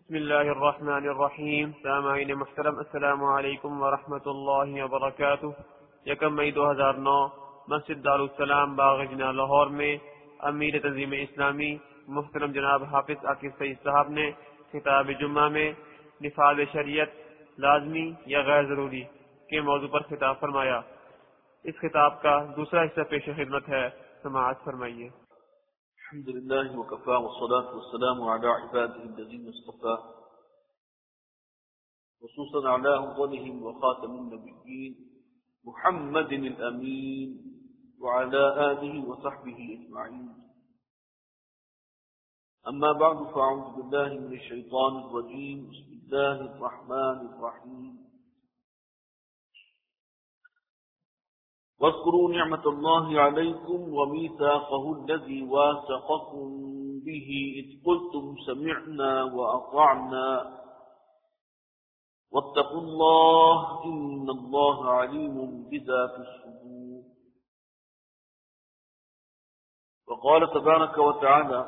بسم اللہ الرحمن الرحیم. سامعین محترم، السلام علیکم ورحمۃ اللہ وبرکاتہ. 1 مئی 2009 مسجد دارالسلام باغ جناح لاہور میں امیر تنظیم اسلامی محترم جناب حافظ عاقب سعید صاحب نے خطاب جمعہ میں نفاذ شریعت لازمی یا غیر ضروری کے موضوع پر خطاب فرمایا. اس خطاب کا دوسرا حصہ پیش خدمت ہے، سماعت فرمائیے. الحمد لله وكفى والصلاة والسلام على عباده الذين اصطفى، خصوصا على أفضلهم وخاتم النبيين محمد الأمين وعلى آله وصحبه أجمعين. أما بعد، فأعوذ بالله من الشيطان الرجيم. بسم الله الرحمن الرحيم. واذكروا نعمة الله عليكم وميثاقه الذي واثقكم به إذ قلتم سمعنا وأطعنا واتقوا الله إن الله عليم بذات الصدور. وقال تبارك وتعالى: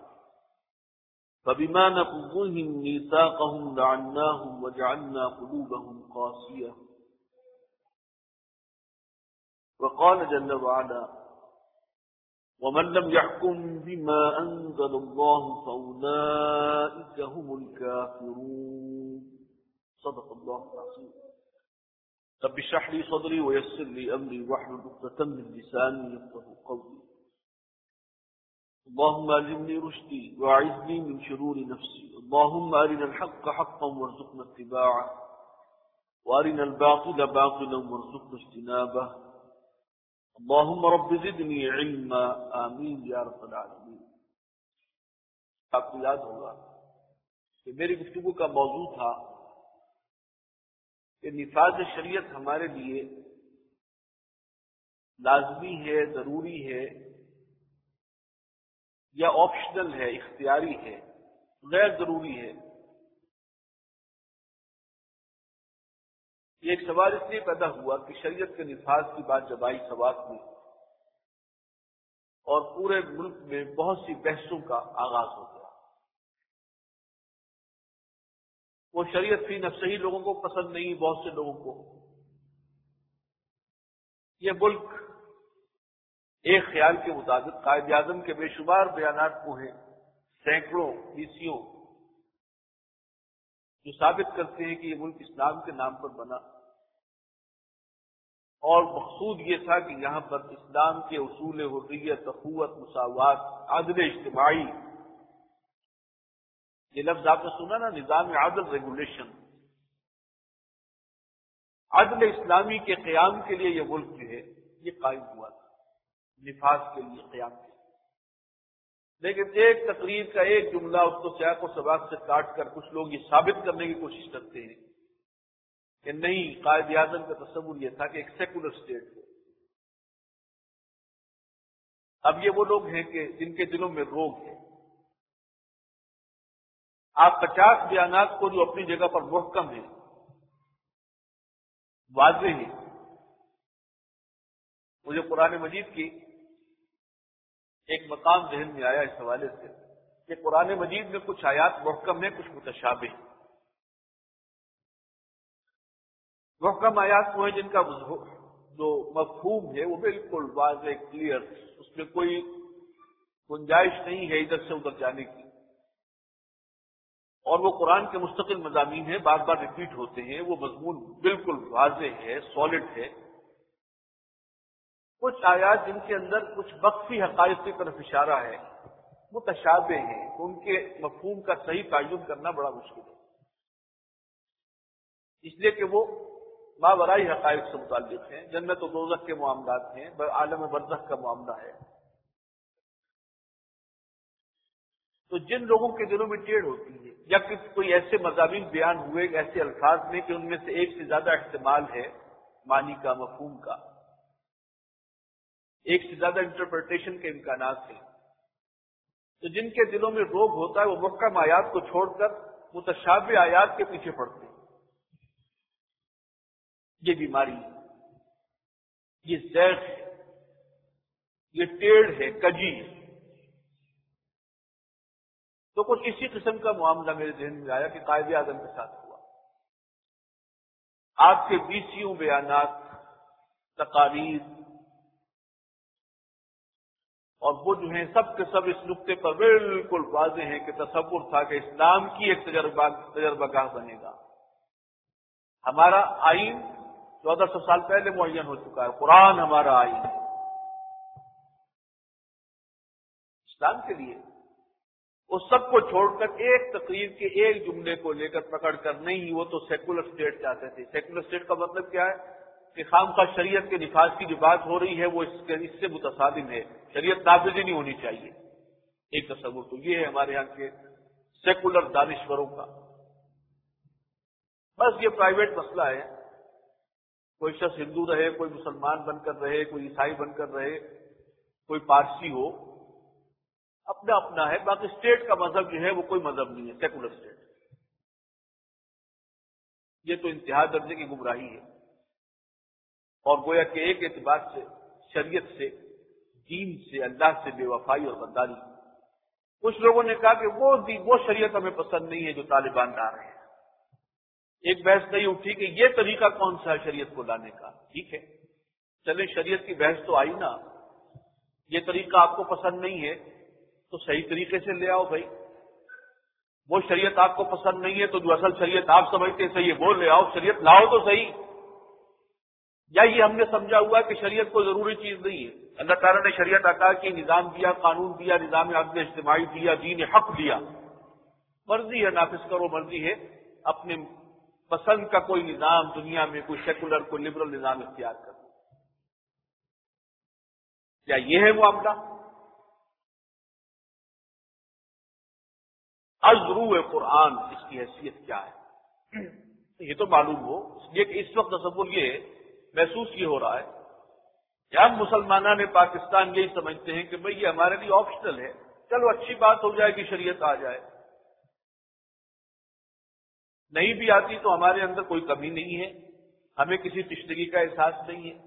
فبما نقضهم ميثاقهم لعناهم وجعلنا قلوبهم قاسية. وقال جل وعلا: ومن لم يحكم بما أنزل الله فأولئك هم الكافرون. صدق الله العظيم. رب اشرح لي صدري ويسر لي أمري واحلل عقدة من لساني يفقهوا قولي. اللهم ألهمني رشدي وأعذني من شرور نفسي. اللهم أرنا الحق حقا وارزقنا اتباعه وأرنا الباطل باطلا وارزقنا اجتنابه. اللهم رب زدنی علما. آمین یا رب العالمین. آپ کو یاد ہوگا کہ میری گفتگو کا موضوع تھا کہ نفاذ شریعت ہمارے لیے لازمی ہے، ضروری ہے یا آپشنل ہے، اختیاری ہے، غیر ضروری ہے. یہ ایک سوال اس لیے پیدا ہوا کہ شریعت کے نفاذ کی بات جب آئی سوات میں، اور پورے ملک میں بہت سی بحثوں کا آغاز ہو گیا. وہ شریعت فی نفسہ ہی لوگوں کو پسند نہیں، بہت سے لوگوں کو. یہ ملک ایک خیال کے مطابق قائد اعظم کے بے شمار بیانات کو ہیں، سینکڑوں حصوں جو ثابت کرتے ہیں کہ یہ ملک اسلام کے نام پر بنا، اور مقصود یہ تھا کہ یہاں پر اسلام کے اصول حریت، اخوت، مساوات، عدل اجتماعی، یہ لفظ آپ نے سنا نا، نظام عدل، ریگولیشن، عدل اسلامی کے قیام کے لیے یہ ملک جو ہے یہ قائم ہوا تھا، نفاذ کے لیے قیام کے لیے. لیکن ایک تقریر کا ایک جملہ اس کو سیاق و سباق سے کاٹ کر کچھ لوگ یہ ثابت کرنے کی کوشش کرتے ہیں کہ نہیں، قائد اعظم کا تصور یہ تھا کہ ایک سیکولر اسٹیٹ ہو. اب یہ وہ لوگ ہیں کہ جن کے دلوں میں روگ ہے. آپ 50 بیانات کو جو اپنی جگہ پر محکم ہیں، واضح ہیں. مجھے قرآن مجید کی ایک مقام ذہن میں آیا اس حوالے سے کہ قرآن مجید میں کچھ آیات محکم ہیں، کچھ متشابہ ہیں. محکم آیات وہ ہیں جن کا جو مفہوم ہے وہ بالکل واضح، کلیئر، اس میں کوئی گنجائش نہیں ہے ادھر سے ادھر جانے کی، اور وہ قرآن کے مستقل مضامین ہیں، بار بار ریپیٹ ہوتے ہیں، وہ مضمون بالکل واضح ہے، سالڈ ہے. کچھ آیات جن کے اندر کچھ مخفی حقائق کی طرف اشارہ ہے، متشابہ ہیں، ان کے مفہوم کا صحیح تعین کرنا بڑا مشکل ہے، اس لیے کہ وہ ماورائی حقائق سے متعلق ہیں، جنت و دوزخ کے معاملات ہیں، عالم برزخ کا معاملہ ہے. تو جن لوگوں کے دلوں میں ٹیڑھ ہوتی ہے، یا کہ کوئی ایسے مضامین بیان ہوئے ایسے الفاظ میں کہ ان میں سے ایک سے زیادہ احتمال ہے معنی کا، مفہوم کا، ایک سے زیادہ انٹرپریٹیشن کے امکانات ہیں، تو جن کے دلوں میں روگ ہوتا ہے وہ محکم آیات کو چھوڑ کر متشابہ آیات کے پیچھے پڑتے ہیں. یہ بیماری ہے، یہ زیغ ہے، یہ ٹیڑھ ہے، کجی ہے. تو کچھ اسی قسم کا معاملہ میرے ذہن میں آیا کہ قائد اعظم کے ساتھ ہوا. آپ کے 20 بیانات، تقاریر اور وہ جو ہیں سب کے سب اس نقطے پر بالکل واضح ہیں کہ تصور تھا کہ اسلام کی ایک تجربہ گاہ بنے گا. ہمارا آئین 1400 سال پہلے معین ہو چکا ہے. قرآن ہمارا آئین ہے. اسلام کے لیے اس سب کو چھوڑ کر ایک تقریر کے ایک جملے کو لے کر پکڑ کر نہیں، وہ تو سیکولر اسٹیٹ چاہتے تھے. سیکولر اسٹیٹ کا مطلب کیا ہے کہ خامخواہ شریعت کے نفاذ کی جو بات ہو رہی ہے وہ اس سے متصادم ہے، شریعت نافذ ہی نہیں ہونی چاہیے. ایک تصور تو یہ ہے ہمارے یہاں کے سیکولر دانشوروں کا. بس یہ پرائیویٹ مسئلہ ہے. کوئی شخص ہندو رہے، کوئی مسلمان بن کر رہے، کوئی عیسائی بن کر رہے، کوئی پارسی ہو، اپنا اپنا ہے. باقی اسٹیٹ کا مذہب جو ہے وہ کوئی مذہب نہیں ہے، سیکولر اسٹیٹ. یہ تو انتہا درجے کی گمراہی ہے. اور گویا کہ ایک اعتبار سے شریعت سے، دین سے، اللہ سے بے وفائی اور غداری. کچھ لوگوں نے کہا کہ وہ شریعت ہمیں پسند نہیں ہے جو طالبان لا رہے ہیں. ایک بحث نہیں اٹھی کہ یہ طریقہ کون سا ہے شریعت کو لانے کا. ٹھیک ہے، چلیں شریعت کی بحث تو آئی نا. یہ طریقہ آپ کو پسند نہیں ہے تو صحیح طریقے سے لے آؤ بھائی. وہ شریعت آپ کو پسند نہیں ہے تو جو اصل شریعت آپ سمجھتے صحیح ہے وہ لے آؤ. شریعت لاؤ تو صحیح. یا یہ ہم نے سمجھا ہوا کہ شریعت کو ضروری چیز نہیں ہے. اللہ تعالیٰ نے شریعت عطا کی، نظام دیا، قانون دیا، نظام عدل اجتماعی دیا، دین حق دیا. مرضی ہے نافذ کرو، مرضی ہے اپنے پسند کا کوئی نظام دنیا میں، کوئی سیکولر، کوئی لبرل نظام اختیار کرو. کیا یہ ہے معاملہ؟ ازرو قرآن اس کی حیثیت کیا ہے یہ تو معلوم ہو. اس لیے کہ اس وقت تصور یہ محسوس یہ ہو رہا ہے کہ ہم مسلمانان پاکستان یہی سمجھتے ہیں کہ بھئی یہ ہمارے لیے آپشنل ہے، چلو اچھی بات ہو جائے کہ شریعت آ جائے. نہیں بھی آتی تو ہمارے اندر کوئی کمی نہیں ہے، ہمیں کسی تشنگی کا احساس نہیں ہے،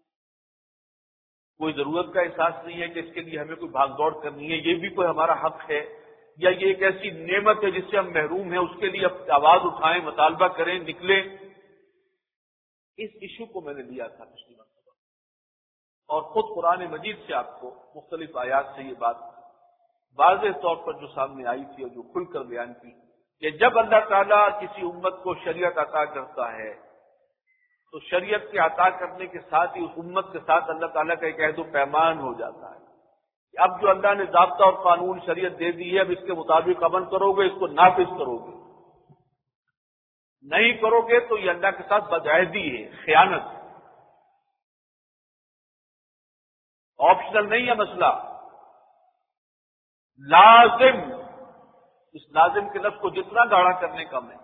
کوئی ضرورت کا احساس نہیں ہے کہ اس کے لیے ہمیں کوئی بھاگ دوڑ کرنی ہے. یہ بھی کوئی ہمارا حق ہے یا یہ ایک ایسی نعمت ہے جس سے ہم محروم ہیں، اس کے لیے آواز اٹھائیں، مطالبہ کریں، نکلیں. اس ایشو کو میں نے لیا تھا پچھلی مرتبہ، اور خود قرآن مجید سے آپ کو مختلف آیات سے یہ بات واضح طور پر جو سامنے آئی تھی اور جو کھل کر بیان کی کہ جب اللہ تعالیٰ کسی امت کو شریعت عطا کرتا ہے تو شریعت کے عطا کرنے کے ساتھ ہی اس امت کے ساتھ اللہ تعالیٰ کا ایک عہد و پیمان ہو جاتا ہے. اب جو اللہ نے ضابطہ اور قانون شریعت دے دی ہے، اب اس کے مطابق عمل کرو گے، اس کو نافذ کرو گے. نہیں کرو گے تو یہ اللہ کے ساتھ بدعہدی ہے، خیانت. آپشنل نہیں ہے مسئلہ، لازم. اس لازم کے لفظ کو جتنا گاڑھا کرنے کا میں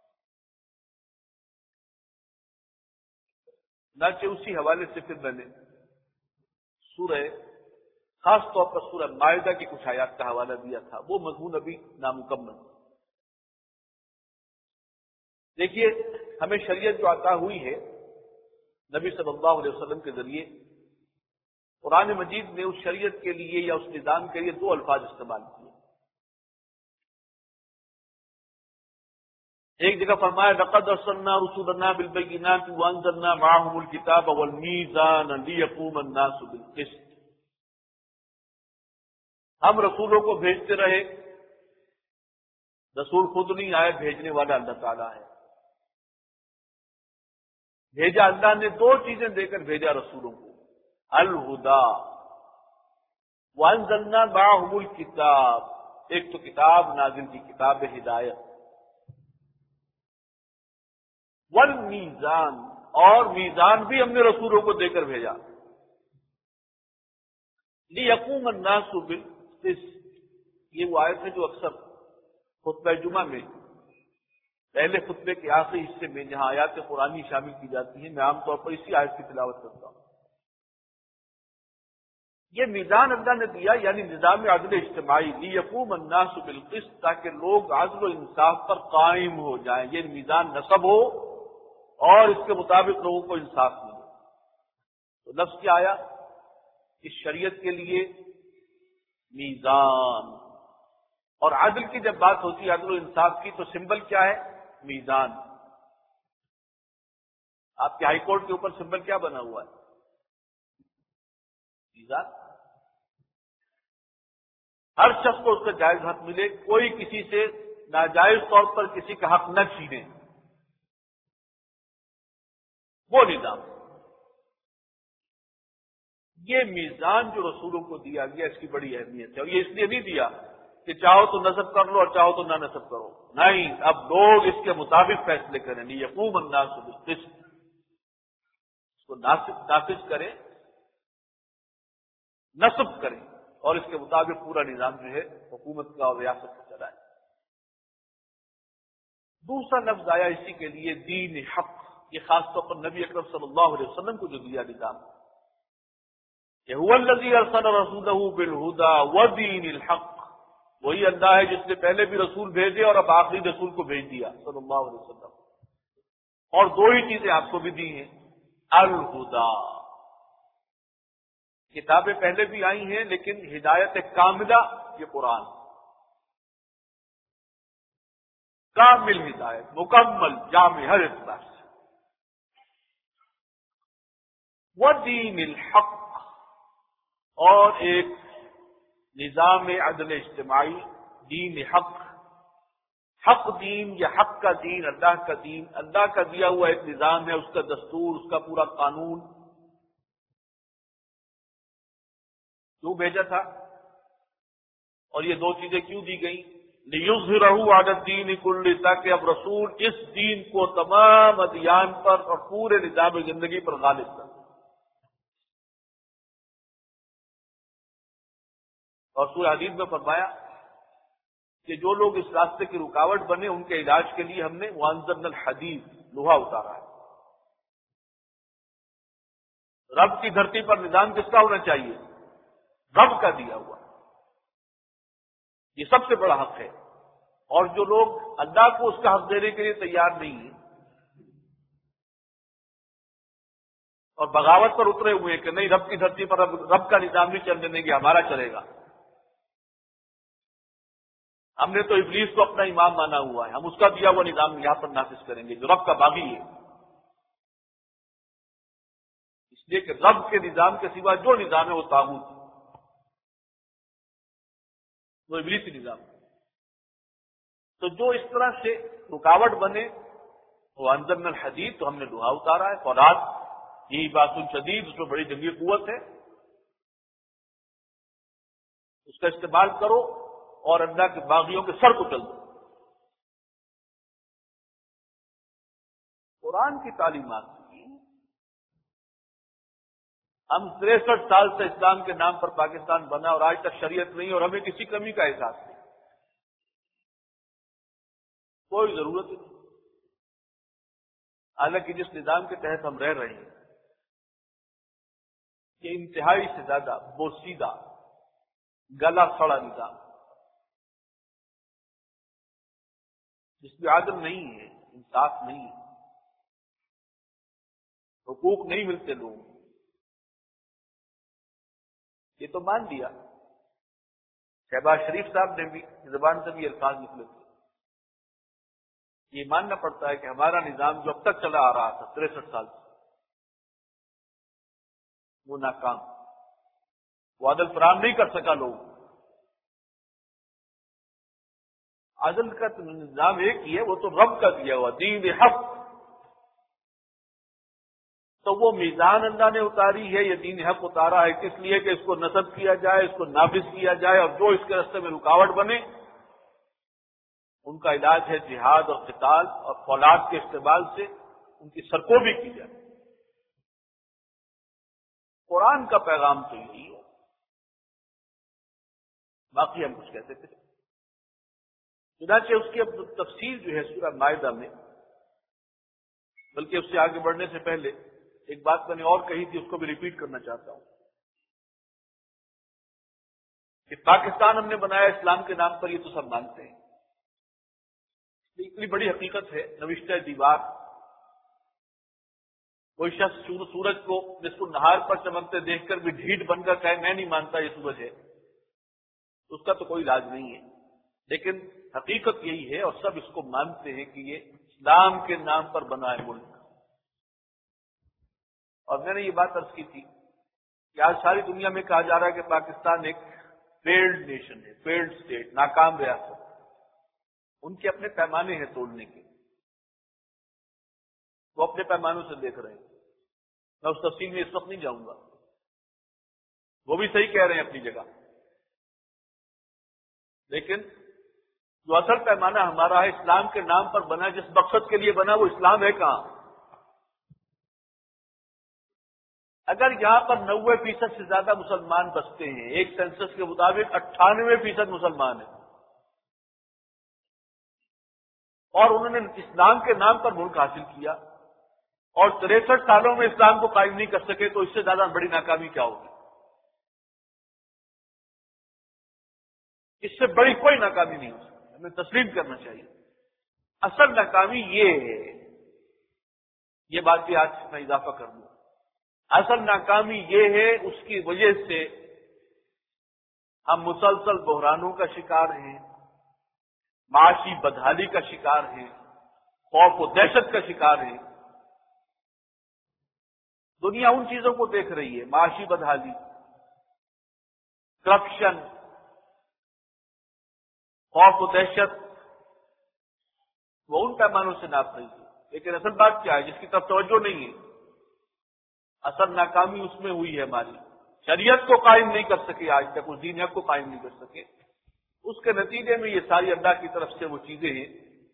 نہ اسی حوالے سے پھر میں نے سورہ، خاص طور پر سورہ مائدہ کی کچھ آیات کا حوالہ دیا تھا. وہ مضمون ابھی نامکمل. دیکھیے، ہمیں شریعت جو عطا ہوئی ہے نبی صلی اللہ علیہ وسلم کے ذریعے، قرآن مجید نے اس شریعت کے لیے یا اس نظام کے لیے 2 الفاظ استعمال کیے. ایک جگہ فرمایا لقد ارسلنا رسولنا بالبینات وانزلنا معهم الكتاب والمیزان لیقوم الناس بالقسط. ہم رسولوں کو بھیجتے رہے. رسول خود نہیں آئے، بھیجنے والا اللہ تعالیٰ ہے. بھیجا اللہ نے 2 چیزیں دے کر بھیجا رسولوں کو، الہدا وانزلنا معهم الکتاب. ایک تو کتاب نازل کی، کتاب ہدایت، والمیزان، اور میزان بھی ہم نے رسولوں کو دے کر بھیجا. لیقوم الناس بالقسط. یہ وہ آیت ہے جو اکثر خطبہ جمعہ میں پہلے خطبے کے آخری حصے میں جہاں آیات قرآنی شامل کی جاتی ہیں، میں عام طور پر اسی آیت کی تلاوت کرتا ہوں. یہ میزان اللہ نے دیا، یعنی نظام عدل اجتماعی، لیقوم الناس بالقسط، تاکہ لوگ عدل و انصاف پر قائم ہو جائیں. یہ میزان نصب ہو اور اس کے مطابق لوگوں کو انصاف ملے. تو لفظ کیا آیا اس شریعت کے لیے؟ میزان. اور عدل کی جب بات ہوتی ہے عدل و انصاف کی تو سمبل کیا ہے؟ میزان. آپ کے ہائی کورٹ کے اوپر سمبل کیا بنا ہوا ہے؟ میزان. ہر شخص کو اس کا جائز حق ملے، کوئی کسی سے ناجائز طور پر کسی کا حق نہ چھینے، وہ نظام. یہ میزان جو رسولوں کو دیا گیا اس کی بڑی اہمیت ہے، اور یہ اس لیے نہیں دیا کہ چاہو تو نصب کر لو اور چاہو تو نہ نصب کرو. نہیں، اب لوگ اس کے مطابق فیصلے کریں. نہیں یقوم الناس بالقسط، اس کو نافذ کریں، نصب کریں اور اس کے مطابق پورا نظام جو ہے حکومت کا اور ریاست کا چلائے. دوسرا لفظ آیا اسی کے لیے دین حق. یہ خاص طور پر نبی اکرم صلی اللہ علیہ وسلم کو جو دیا نظام کہ هو الذی ارسل رسولہ بالہدی ودین الحق، وہی اللہ ہے جس نے پہلے بھی رسول بھیجے اور اب آخری رسول کو بھیج دیا صلی اللہ علیہ وسلم. اور دو ہی چیزیں آپ کو بھی دی ہیں، الہدی. کتابیں پہلے بھی آئی ہیں لیکن ہدایت کاملہ یہ قرآن، کامل ہدایت، مکمل جامع ہر اعتبار سے. ودین الحق، اور ایک نظام عدل اجتماعی، دین حق. حق دین یا حق کا دین، اللہ کا دین، اللہ کا دیا ہوا ایک نظام ہے، اس کا دستور، اس کا پورا قانون. کیوں بھیجا تھا اور یہ دو چیزیں کیوں دی گئیں؟ لِيُظْهِرَهُ عَلَى الدِّينِ كُلِّهِ، تاکہ اب رسول اس دین کو تمام ادیان پر اور پورے نظام زندگی پر غالب کر. اور سورہ حدید میں فرمایا کہ جو لوگ اس راستے کی رکاوٹ بنے ان کے علاج کے لیے ہم نے وَأَنزَلْنَا الْحَدِيدَ، لوہا اتارا ہے. رب کی دھرتی پر نظام کس کا ہونا چاہیے؟ رب کا دیا ہوا. یہ سب سے بڑا حق ہے، اور جو لوگ اللہ کو اس کا حق دینے کے لیے تیار نہیں ہیں اور بغاوت پر اترے ہوئے ہیں کہ نہیں رب کی دھرتی پر رب کا نظام نہیں چلنے دیں گے، ہمارا چلے گا، ہم نے تو ابلیس کو اپنا امام مانا ہوا ہے، ہم اس کا دیا ہوا نظام یہاں پر نافذ کریں گے جو رب کا باغی ہے. اس لیے کہ رب کے نظام کے سوا جو نظام ہے وہ طاغوت، وہ ابلیسی نظام. تو جو اس طرح سے رکاوٹ بنے وہ انزلنا الحدید، تو ہم نے لوہا اتارا ہے. فولاد یہی بات شدید، اس میں بڑی جنگی قوت ہے، اس کا استعمال کرو اور اللہ کے باغیوں کے سر کو چل دو. قرآن کی تعلیمات کی ہم 63 سال سے اسلام کے نام پر پاکستان بنا اور آج تک شریعت نہیں، اور ہمیں کسی کمی کا احساس نہیں، کوئی ضرورت نہیں. حالانکہ جس نظام کے تحت ہم رہ رہے ہیں یہ انتہائی سے زیادہ بوسیدہ، گلا سڑا نظام، جس میں عدل نہیں ہے، انصاف نہیں ہے، حقوق نہیں ملتے لوگوں کو. یہ تو مان لیا، شہباز شریف صاحب نے بھی زبان سے بھی الفاظ نکلے تھے. یہ ماننا پڑتا ہے کہ ہمارا نظام جو اب تک چلا آ رہا تھا 63 سال سے، وہ ناکام، وہ عدل فراہم نہیں کر سکا. لوگ عدل کا نظام ایک ہی ہے، وہ تو رب کا دیا ہوا دین حق. تو وہ میزان اللہ نے اتاری ہے، یہ دین حق اتارا ہے کس لیے کہ اس کو نصب کیا جائے، اس کو نافذ کیا جائے، اور جو اس کے راستے میں رکاوٹ بنے ان کا علاج ہے جہاد اور قتال اور فولاد کے استعمال سے ان کی سرکوبی کی جائے. قرآن کا پیغام تو یہی ہے، باقی ہم کچھ کہتے تھے. چنانچہ اس کی اب تفصیل جو ہے سورہ مائدہ میں، بلکہ اس سے آگے بڑھنے سے پہلے ایک بات میں نے اور کہی تھی، اس کو بھی ریپیٹ کرنا چاہتا ہوں کہ پاکستان ہم نے بنایا اسلام کے نام پر، یہ تو سب مانتے ہیں. اتنی بڑی حقیقت ہے، نوشتہ دیوار. کوئی شخص سورج کو نصف النہار پر چمکتے دیکھ کر بھی ڈھیٹ بن کر کہے میں نہیں مانتا یہ سورج ہے، اس کا تو کوئی علاج نہیں ہے. لیکن حقیقت یہی ہے اور سب اس کو مانتے ہیں کہ یہ اسلام کے نام پر بنا ہے ملک. اور میں نے یہ بات عرض کی تھی کہ آج ساری دنیا میں کہا جا رہا ہے کہ پاکستان ایک فیلڈ نیشن ہے، فیلڈ اسٹیٹ، ناکام ریاست. ان کے اپنے پیمانے ہیں توڑنے کے، وہ اپنے پیمانوں سے دیکھ رہے ہیں. میں اس تفصیل میں اس وقت نہیں جاؤں گا، وہ بھی صحیح کہہ رہے ہیں اپنی جگہ. لیکن جو اصل پیمانہ ہمارا ہے اسلام کے نام پر بنا، جس مقصد کے لیے بنا، وہ اسلام ہے کہاں؟ اگر یہاں پر 90% سے زیادہ مسلمان بستے ہیں، ایک سینسس کے مطابق 98% مسلمان ہیں، اور انہوں نے اسلام کے نام پر ملک حاصل کیا اور 63 سالوں میں اسلام کو قائم نہیں کر سکے، تو اس سے زیادہ بڑی ناکامی کیا ہوگی؟ اس سے بڑی کوئی ناکامی نہیں ہو سکتی، ہمیں تسلیم کرنا چاہیے. اصل ناکامی یہ ہے، یہ بات بھی آج میں اضافہ کر دوں، اصل ناکامی یہ ہے اس کی وجہ سے ہم مسلسل بحرانوں کا شکار ہیں، معاشی بدحالی کا شکار ہیں، خوف و دہشت کا شکار ہیں. دنیا ان چیزوں کو دیکھ رہی ہے، معاشی بدحالی، کرپشن، خوف و دہشت، وہ ان پیمانوں سے ناپ رہی ہے. لیکن اصل بات کیا ہے جس کی طرف توجہ نہیں ہے؟ اصل ناکامی اس میں ہوئی ہے ہماری، شریعت کو قائم نہیں کر سکے آج تک، اس دین حق کو قائم نہیں کر سکے. اس کے نتیجے میں یہ ساری اللہ کی طرف سے وہ چیزیں ہیں.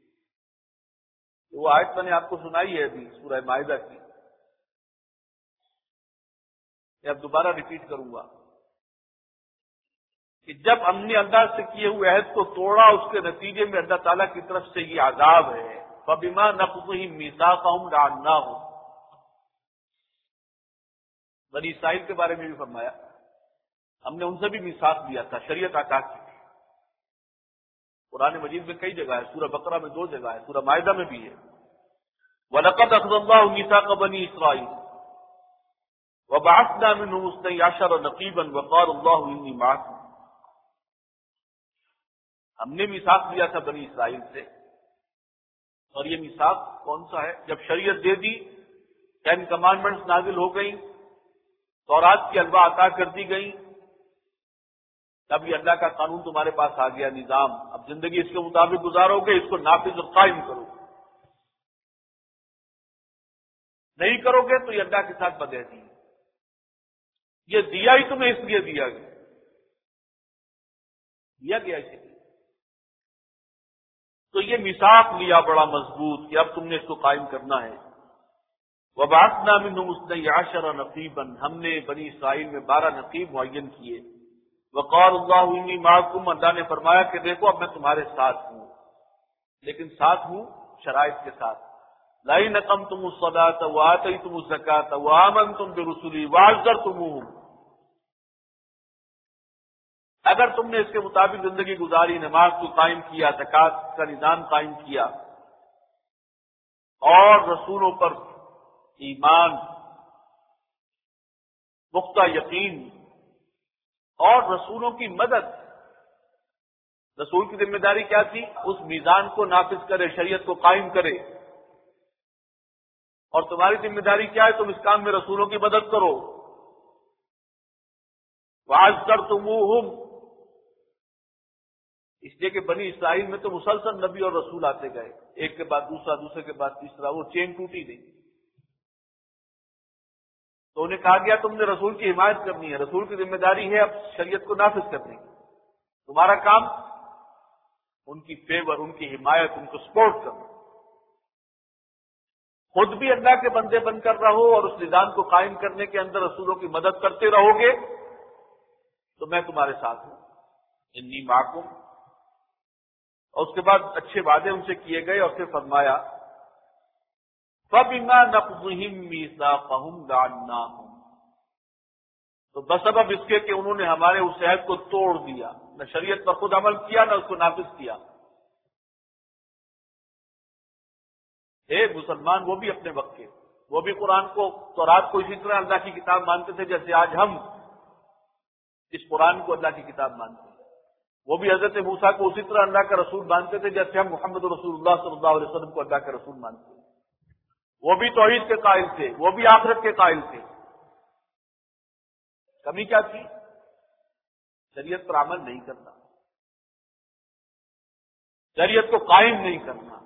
وہ آیت میں نے آپ کو سنائی ہے ابھی سورہ مائدہ کی، میں اب دوبارہ ریپیٹ کروں گا کہ جب ہم نے اللہ سے کیے ہوئے عہد کو توڑا، اس کے نتیجے میں اللہ تعالیٰ کی طرف سے یہ عذاب ہے. فَبِمَا نَقْضِهِم مِّيثَاقَهُمْ لَعَنَّاهُمْ. بنی اسرائیل کے بارے میں بھی فرمایا، ہم نے ان سے بھی میثاق لیا تھا، شریعت عطا کی. قرآن مجید میں کئی جگہ ہے، سورہ بقرہ میں 2 جگہ ہے، سورہ مائدہ میں بھی ہے. وَلَقَدْ أَخَذَ اللَّهُ مِيثَاقَ بَنِي إِسْرَائِيلَ وَبَعَثْنَا مِنْهُمُ 12 نَقِيبًا وَقَالَ اللَّهُ إِنِّي مَعَكُمْ. ہم نے میثاق لیا تھا بنی اسرائیل سے، اور یہ میثاق کون سا ہے؟ جب شریعت دے دی، 10 کمانڈمنٹس نازل ہو گئیں، تورات کی الواح عطا کر دی گئیں، تب یہ اللہ کا قانون تمہارے پاس آ گیا، نظام. اب زندگی اس کے مطابق گزارو گے، اس کو نافذ اور قائم کرو. نہیں کرو گے تو یہ اللہ کے ساتھ بدعہدی ہے. یہ دیا ہی تمہیں اس لیے دیا گیا اس لیے. تو یہ میثاق لیا بڑا مضبوط کہ اب تم نے اس کو قائم کرنا ہے. وَبَعَثْنَا مِنْهُمُ 12 نَقِيبًا. ہم نے بنی اسرائیل میں 12 نقیب معین کیے. وَقَالَ اللَّهُ إِنِّي مَعَكُمْ. اللہ نے فرمایا کہ دیکھو اب میں تمہارے ساتھ ہوں، لیکن ساتھ ہوں شرائط کے ساتھ. لَئِنْ أَقَمْتُمُ الصَّلَاةَ وَآتَيْتُمُ الزَّكَاةَ وَآمَنْتُمْ بِرُسُلِي وَعَزَّرْتُمُوهُمْ. اگر تم نے اس کے مطابق زندگی گزاری، نماز کو قائم کیا، زکوٰۃ کا نظام قائم کیا، اور رسولوں پر ایمان، پختہ یقین، اور رسولوں کی مدد. رسول کی ذمہ داری کیا تھی؟ اس میزان کو نافذ کرے، شریعت کو قائم کرے. اور تمہاری ذمہ داری کیا ہے؟ تم اس کام میں رسولوں کی مدد کرو. وَعَزَّرْتُمُوهُمْ. اس لیے کہ بنی اسرائیل میں تو مسلسل نبی اور رسول آتے گئے، ایک کے بعد دوسرا، دوسرے کے بعد تیسرا، وہ چین ٹوٹی نہیں. تو انہیں کہا گیا تم نے رسول کی حمایت کرنی ہے، رسول کی ذمہ داری ہے اب شریعت کو نافذ کرنے کی. تمہارا کام ان کی فیور، ان کی حمایت، ان کو سپورٹ کرنا. خود بھی اللہ کے بندے بن کر رہو اور اس نظام کو قائم کرنے کے اندر رسولوں کی مدد کرتے رہو گے تو میں تمہارے ساتھ ہوں. انی معکم. اور اس کے بعد اچھے وعدے ان سے کیے گئے، اور پھر فرمایا فَبِمَا نَقْضِهِم مِّيثَاقَهُمْ لَعَنَّاهُمْ. تو بسبب اس کے کہ انہوں نے ہمارے اس عہد کو توڑ دیا، نہ شریعت پر خود عمل کیا، نہ اس کو نافذ کیا. مسلمان وہ بھی اپنے وقت کے، وہ بھی قرآن کو، تورات کو اسی طرح اللہ کی کتاب مانتے تھے جیسے آج ہم اس قرآن کو اللہ کی کتاب مانتے ہیں. وہ بھی حضرت موسیٰ کو اسی طرح اللہ کا رسول مانتے تھے جیسے ہم محمد رسول اللہ صلی اللہ علیہ وسلم کو اللہ کا رسول مانتے ہیں. وہ بھی توحید کے قائل تھے, وہ بھی آخرت کے قائل تھے. کمی کیا تھی؟ شریعت پر عمل نہیں کرنا, شریعت کو قائم نہیں کرنا.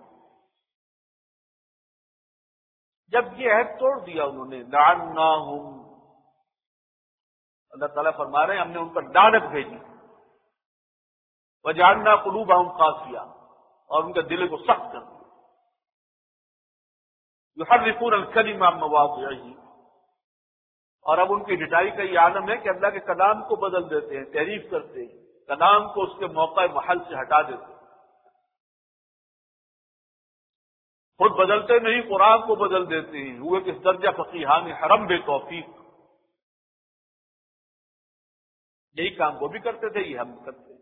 جب یہ عہد توڑ دیا انہوں نے, لعناہم, اللہ تعالیٰ فرما رہے ہیں ہم نے ان پر لعنت بھیجی. وجعلنا قلوبہم قاسیہ, اور ان کے دل کو سخت کر دیا. یحرفون الکلم عن مواضعہ, اور اب ان کی ڈٹائی کا یہ عالم ہے کہ اللہ کے کلام کو بدل دیتے ہیں, تحریف کرتے ہیں, کلام کو اس کے موقع محل سے ہٹا دیتے ہیں. خود بدلتے نہیں, قرآن کو بدل دیتے ہیں. ہوئے کس درجہ فقیہان حرم بے توفیق. یہی کام وہ بھی کرتے تھے, یہ ہم کرتے ہیں.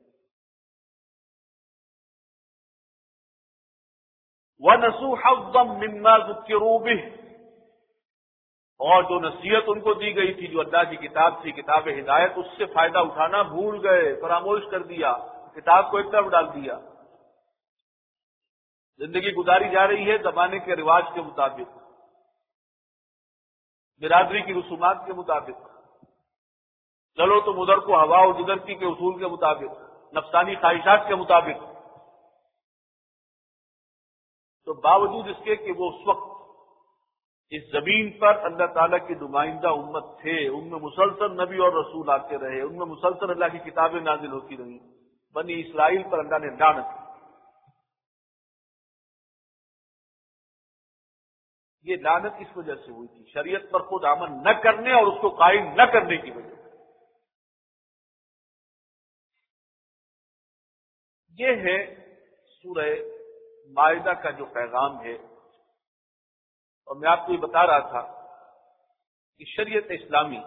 وَنَسُوا حَظًّا مِّمَّا ذُكِّرُوا بِهِ, اور جو نصیحت ان کو دی گئی تھی, جو اللہ کی کتاب تھی, کتاب ہدایت, اس سے فائدہ اٹھانا بھول گئے, فراموش کر دیا, کتاب کو ایک طرف ڈال دیا. زندگی گزاری جا رہی ہے زمانے کے رواج کے مطابق, برادری کی رسومات کے مطابق. چلو تم ادھر کو ہوا و جدرتی کے اصول کے مطابق, نفسانی خواہشات کے مطابق. تو باوجود اس کے کہ وہ اس وقت اس زمین پر اللہ تعالیٰ کی نمائندہ امت تھے, ان میں مسلسل نبی اور رسول آتے رہے, ان میں مسلسل اللہ کی کتابیں نازل ہوتی رہیں, بنی اسرائیل پر اللہ نے لعنت کی. یہ لعنت اس وجہ سے ہوئی تھی, شریعت پر خود عمل نہ کرنے اور اس کو قائم نہ کرنے کی وجہ سے. یہ ہے سورہ مائدہ کا جو پیغام ہے. اور میں آپ کو یہ بتا رہا تھا کہ شریعت اسلامی,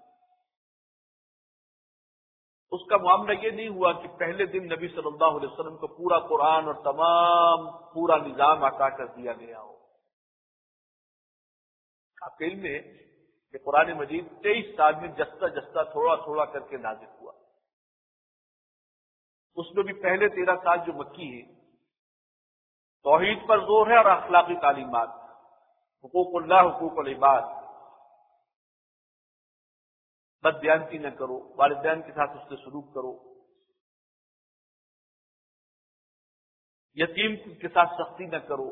اس کا معاملہ یہ نہیں ہوا کہ پہلے دن نبی صلی اللہ علیہ وسلم کو پورا قرآن اور تمام پورا نظام عطا کر دیا گیا ہو. آپ کے علم ہے کہ قرآن مجید 23 سال میں جستا جستا تھوڑا تھوڑا کر کے نازل ہوا. اس میں بھی پہلے 13 سال جو مکی ہے, توحید پر زور ہے اور اخلاقی تعلیمات, حقوق اللہ, حقوق العباد, بد بیانتی نہ کرو, والدین کے ساتھ اس سے سلوک کرو, یتیم کے ساتھ سختی نہ کرو,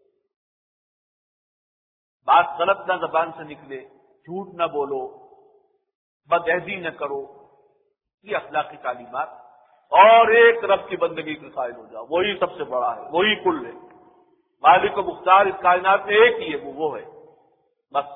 بات غلط نہ زبان سے نکلے, جھوٹ نہ بولو, بدعہدی نہ کرو. یہ اخلاقی تعلیمات. اور ایک رب کی بندگی کے قائل ہو جاؤ, وہی سب سے بڑا ہے, وہی کل ہے, مالک و مختار اس کائنات میں ایک ہی ہے, وہ ہے بس.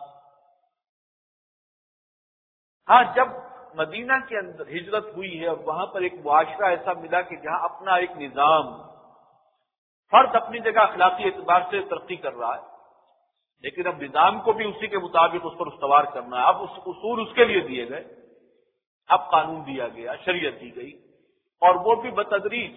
ہاں, جب مدینہ کے اندر ہجرت ہوئی ہے اور وہاں پر ایک معاشرہ ایسا ملا کہ جہاں اپنا ایک نظام, فرد اپنی جگہ اخلاقی اعتبار سے ترقی کر رہا ہے, لیکن اب نظام کو بھی اسی کے مطابق اس پر استوار کرنا ہے. اب اس اصول اس کے لیے دیے گئے, اب قانون دیا گیا, شریعت دی گئی, اور وہ بھی بتدریج.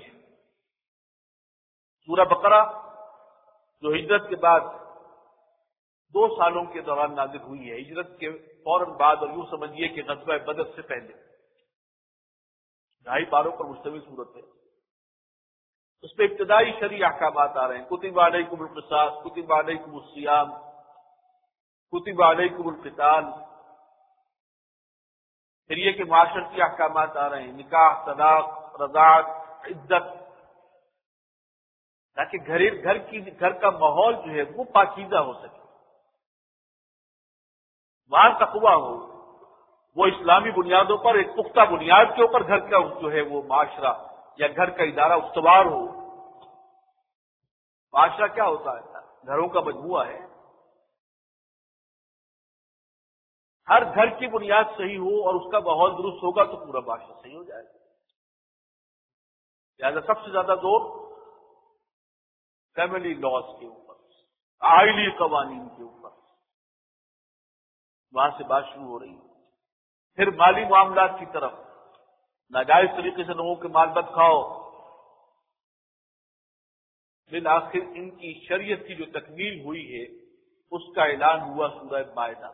سورہ بقرہ جو ہجرت کے بعد 2 سالوں کے دوران نازل ہوئی ہے, ہجرت کے فوراً بعد, اور یوں سمجھیے کہ غزوہ بدر سے پہلے, 2.5 پاروں پر مشتمل صورت ہے. اس پہ ابتدائی شرعی احکامات آ رہے ہیں. کتب علیکم القصاص, کتب علیکم الصیام, کتب علیکم القتال. پھر یہ کہ معاشرتی احکامات آ رہے ہیں, نکاح, طلاق, رضاعت, عدت, تاکہ گھر کا ماحول جو ہے وہ پاکیزہ ہو سکے, وہاں تقویٰ ہو, وہ اسلامی بنیادوں پر, ایک پختہ بنیاد کے اوپر گھر کا جو ہے وہ معاشرہ یا گھر کا ادارہ استوار ہو. معاشرہ کیا ہوتا ہے؟ گھروں کا مجموعہ ہے. ہر گھر کی بنیاد صحیح ہو اور اس کا ماحول درست ہوگا تو پورا معاشرہ صحیح ہو جائے گا. لہٰذا سب سے زیادہ زور فیملی لاز کے اوپر, عائلی قوانین کے اوپر, وہاں سے بات شروع ہو رہی ہے. پھر مالی معاملات کی طرف, ناجائز طریقے سے لوگوں کے مال مت کھاؤ. بالآخر ان کی شریعت کی جو تکمیل ہوئی ہے اس کا اعلان ہوا سورہ مائدہ.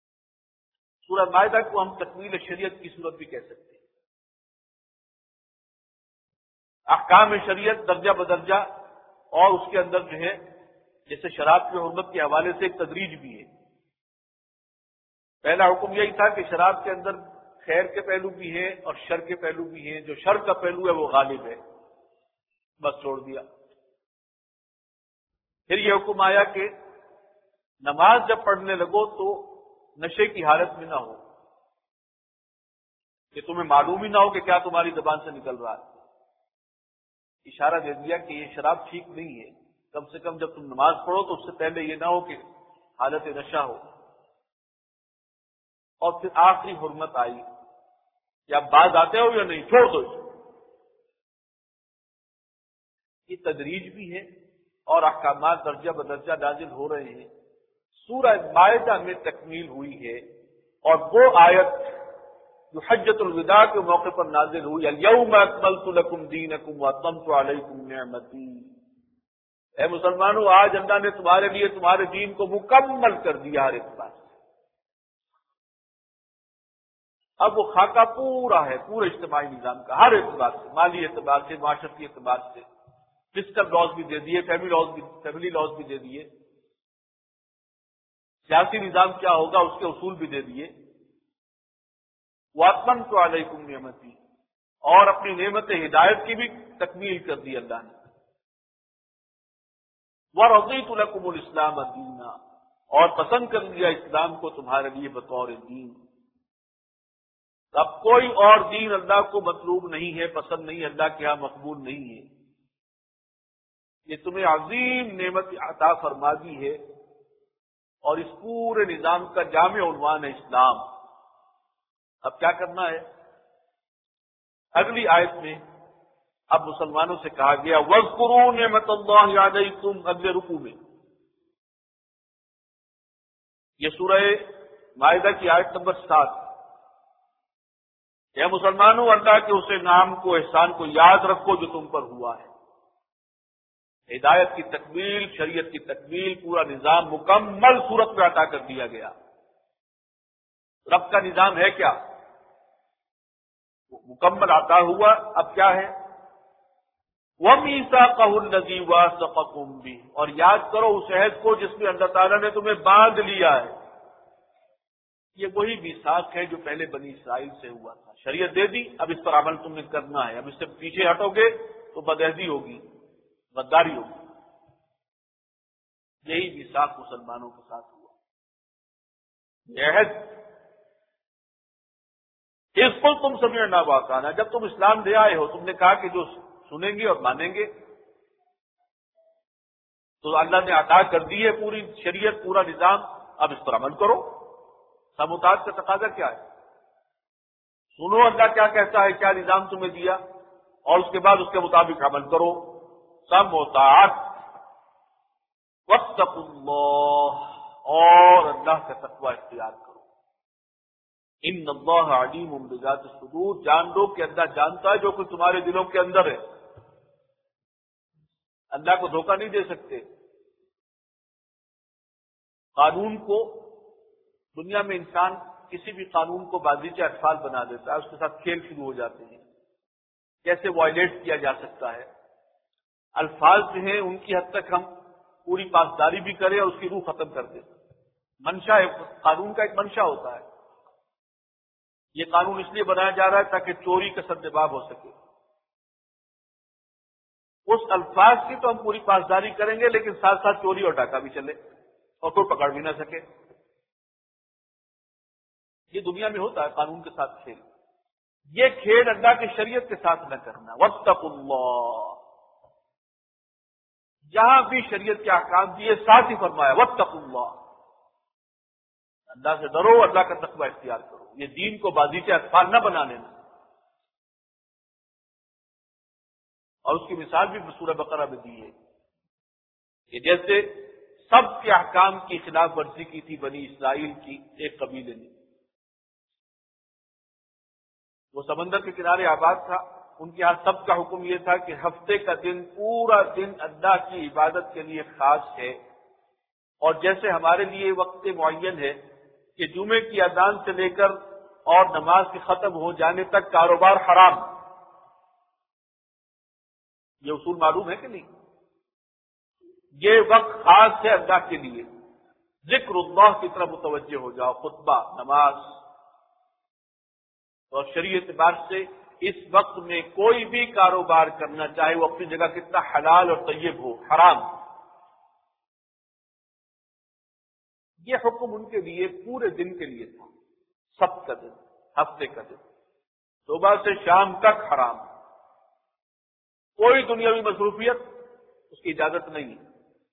سورہ مائدہ کو ہم تکمیل شریعت کی صورت بھی کہہ سکتے ہیں. احکام شریعت درجہ بدرجہ، اور اس کے اندر جو ہے جیسے شراب کی حرمت کے حوالے سے ایک تدریج بھی ہے۔ پہلا حکم یہی تھا کہ شراب کے اندر خیر کے پہلو بھی ہیں اور شر کے پہلو بھی ہیں، جو شر کا پہلو ہے وہ غالب ہے، بس چھوڑ دیا۔ پھر یہ حکم آیا کہ نماز جب پڑھنے لگو تو نشے کی حالت میں نہ ہو، کہ تمہیں معلوم ہی نہ ہو کہ کیا تمہاری زبان سے نکل رہا ہے۔ اشارہ دے دیا کہ یہ شراب ٹھیک نہیں ہے، کم سے کم جب تم نماز پڑھو تو اس سے پہلے یہ نہ ہو کہ حالت نشہ ہو۔ اور پھر آخری حرمت آئی کہ آپ باز آتے ہو یا نہیں، چھوڑ دو اسے۔ یہ تدریج بھی ہے اور احکامات درجہ بدرجہ نازل ہو رہے ہیں۔ سورہ مائدہ میں تکمیل ہوئی ہے، اور وہ آیت جو حجۃ الوداع کے موقع پر نازل ہوئی، الیوم اکملت لکم دینکم واتممت علیکم نعمتی، اے مسلمانوں آج اللہ نے تمہارے لیے تمہارے دین کو مکمل کر دیا ہر اعتبار سے۔ اب وہ خاکہ پورا ہے، پورے اجتماعی نظام کا، ہر اعتبار سے، مالی اعتبار سے، معاشرتی اعتبار سے، فسکل لاز بھی دے دیے، فیملی لاز بھی دے دیے، سیاسی نظام کیا ہوگا اس کے اصول بھی دے دیے۔ وَأَتْمَمْتُ عَلَيْكُمْ نِعْمَتِي، اور اپنی نعمت ہدایت کی بھی تکمیل کر دی اللہ نے۔ وَرَضِيتُ لَكُمُ الْإِسْلَامَ دِينًا، اور پسند کر لیا اسلام کو تمہارے لیے بطور دین۔ اب کوئی اور دین اللہ کو مطلوب نہیں ہے، پسند نہیں، اللہ کے ہاں مقبول نہیں ہے۔ یہ تمہیں عظیم نعمت عطا فرما دی ہے، اور اس پورے نظام کا جامع عنوان ہے اسلام۔ اب کیا کرنا ہے؟ اگلی آیت میں اب مسلمانوں سے کہا گیا وَاذْكُرُوا نِعْمَتَ اللَّهِ عَلَيْكُمْ، اگلے رکوع میں یہ سورہ مائدہ کی آیت نمبر 7۔ اے مسلمانوں اللہ کے اس انعام کو، احسان کو یاد رکھو جو تم پر ہوا ہے۔ ہدایت کی تکمیل، شریعت کی تکمیل، پورا نظام مکمل صورت میں عطا کر دیا گیا۔ رب کا نظام ہے کیا؟ مکمل عطا ہوا۔ اب کیا ہے؟ وَمِيثَاقَهُ الَّذِي وَاثَقَكُم بِهِ، اور یاد کرو اس عہد کو جس میں اللہ تعالیٰ نے تمہیں باندھ لیا ہے۔ یہ وہی میثاق ہے جو پہلے بنی اسرائیل سے ہوا تھا۔ شریعت دے دی، اب اس پر عمل تم نے کرنا ہے۔ اب اس سے پیچھے ہٹو گے تو بدعہدی ہوگی، غداری ہوگی۔ یہی میثاق مسلمانوں کے ساتھ ہوا، یہ عہد۔ اس کو تم سمجھنا واقعہ، جب تم اسلام لے آئے ہو، تم نے کہا کہ جو سنیں گے اور مانیں گے، تو اللہ نے عطا کر دی ہے پوری شریعت، پورا نظام، اب اس پر عمل کرو۔ سماعت کا تقاضا کیا ہے؟ سنو اللہ کیا کہتا ہے، کیا نظام تمہیں دیا، اور اس کے بعد اس کے مطابق عمل کرو۔ سماعت، واتقوا اللہ، اور اللہ کا تقوی اختیار کرو۔ ان اللہ علیم بذات الصدور، جان لو کہ اللہ جانتا ہے جو کچھ تمہارے دلوں کے اندر ہے۔ اللہ کو دھوکہ نہیں دے سکتے۔ قانون کو، دنیا میں انسان کسی بھی قانون کو بازیچے اطفال بنا دیتا ہے، اس کے ساتھ کھیل شروع ہو جاتے ہیں، کیسے وائلیٹ کیا جا سکتا ہے۔ الفاظ جو ہیں ان کی حد تک ہم پوری پاسداری بھی کریں اور اس کی روح ختم کر دیں۔ منشا ہے، قانون کا ایک منشا ہوتا ہے۔ یہ قانون اس لیے بنایا جا رہا ہے تاکہ چوری کا سدباب ہو سکے۔ اس الفاظ کی تو ہم پوری پاسداری کریں گے، لیکن ساتھ ساتھ چوری اور ڈاکہ بھی چلے اور کوئی پکڑ بھی نہ سکے۔ یہ دنیا میں ہوتا ہے قانون کے ساتھ کھیل۔ یہ کھیل اللہ کی شریعت کے ساتھ نہ کرنا۔ واتقوا اللہ، جہاں بھی شریعت کے احکام دیے ساتھ ہی فرمایا واتقوا اللہ، اللہ سے ڈرو، اللہ کا تقوی اختیار کرو۔ یہ دین کو بازیچے اطفال نہ بنا لینا۔ اور اس کی مثال بھی سورہ بقرہ میں دی ہے کہ جیسے سب کے احکام کی خلاف ورزی کی تھی بنی اسرائیل کی ایک قبیلے نے، وہ سمندر کے کنارے آباد تھا، ان کے ہاں سب کا حکم یہ تھا کہ ہفتے کا دن پورا دن اللہ کی عبادت کے لیے خاص ہے، اور جیسے ہمارے لیے وقت معین ہے کہ جمعے کی اذان سے لے کر اور نماز کے ختم ہو جانے تک کاروبار حرام، یہ اصول معلوم ہے کہ نہیں؟ یہ وقت خاص ہے اللہ کے لیے، ذکر اللہ کی طرف متوجہ ہو جاؤ، خطبہ، نماز، اور شرعی اعتبار سے اس وقت میں کوئی بھی کاروبار کرنا، چاہے وہ اپنی جگہ کتنا حلال اور طیب ہو، حرام۔ یہ حکم ان کے لیے پورے دن کے لیے تھا، سبت کا دن، ہفتے کا دن، صبح سے شام تک حرام، کوئی دنیاوی مصروفیت اس کی اجازت نہیں ہے۔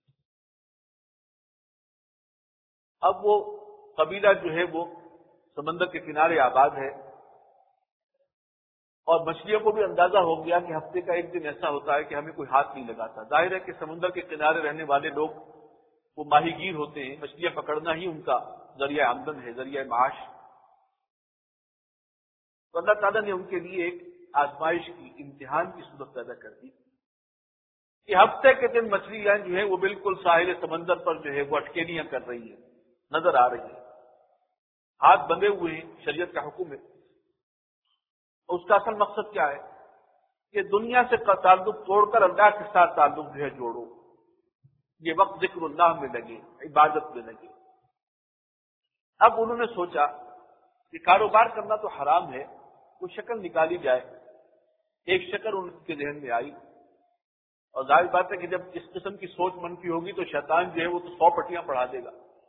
اب وہ قبیلہ جو ہے وہ سمندر کے کنارے آباد ہے، اور مچھلیوں کو بھی اندازہ ہو گیا کہ ہفتے کا ایک دن ایسا ہوتا ہے کہ ہمیں کوئی ہاتھ نہیں لگاتا۔ ظاہر ہے کہ سمندر کے کنارے رہنے والے لوگ وہ ماہی گیر ہوتے ہیں، مچھلیاں پکڑنا ہی ان کا ذریعہ آمدن ہے، ذریعہ معاش۔ تو اللہ تعالیٰ نے ان کے لیے ایک آزمائش کی، امتحان کی صورت پیدا کر دی کہ ہفتے کے دن مچھلیاں جو ہیں وہ بالکل ساحل سمندر پر جو ہے وہ اٹکیلیاں کر رہی ہیں، نظر آ رہی ہیں، ہاتھ بندھے ہوئے ہیں، شریعت کا حکم ہے۔ اس کا اصل مقصد کیا ہے کہ دنیا سے تعلق توڑ کر اللہ کے ساتھ تعلق جو ہے جوڑو، یہ وقت ذکر اللہ میں لگے، عبادت میں لگے۔ اب انہوں نے سوچا کہ کاروبار کرنا تو حرام ہے، کوئی شکل نکالی جائے۔ ایک شکل ان کے ذہن میں آئی، اور ظاہر بات ہے کہ جب اس قسم کی سوچ منفی ہوگی تو شیطان جو ہے وہ تو 100 پٹیاں پڑھا دے گا۔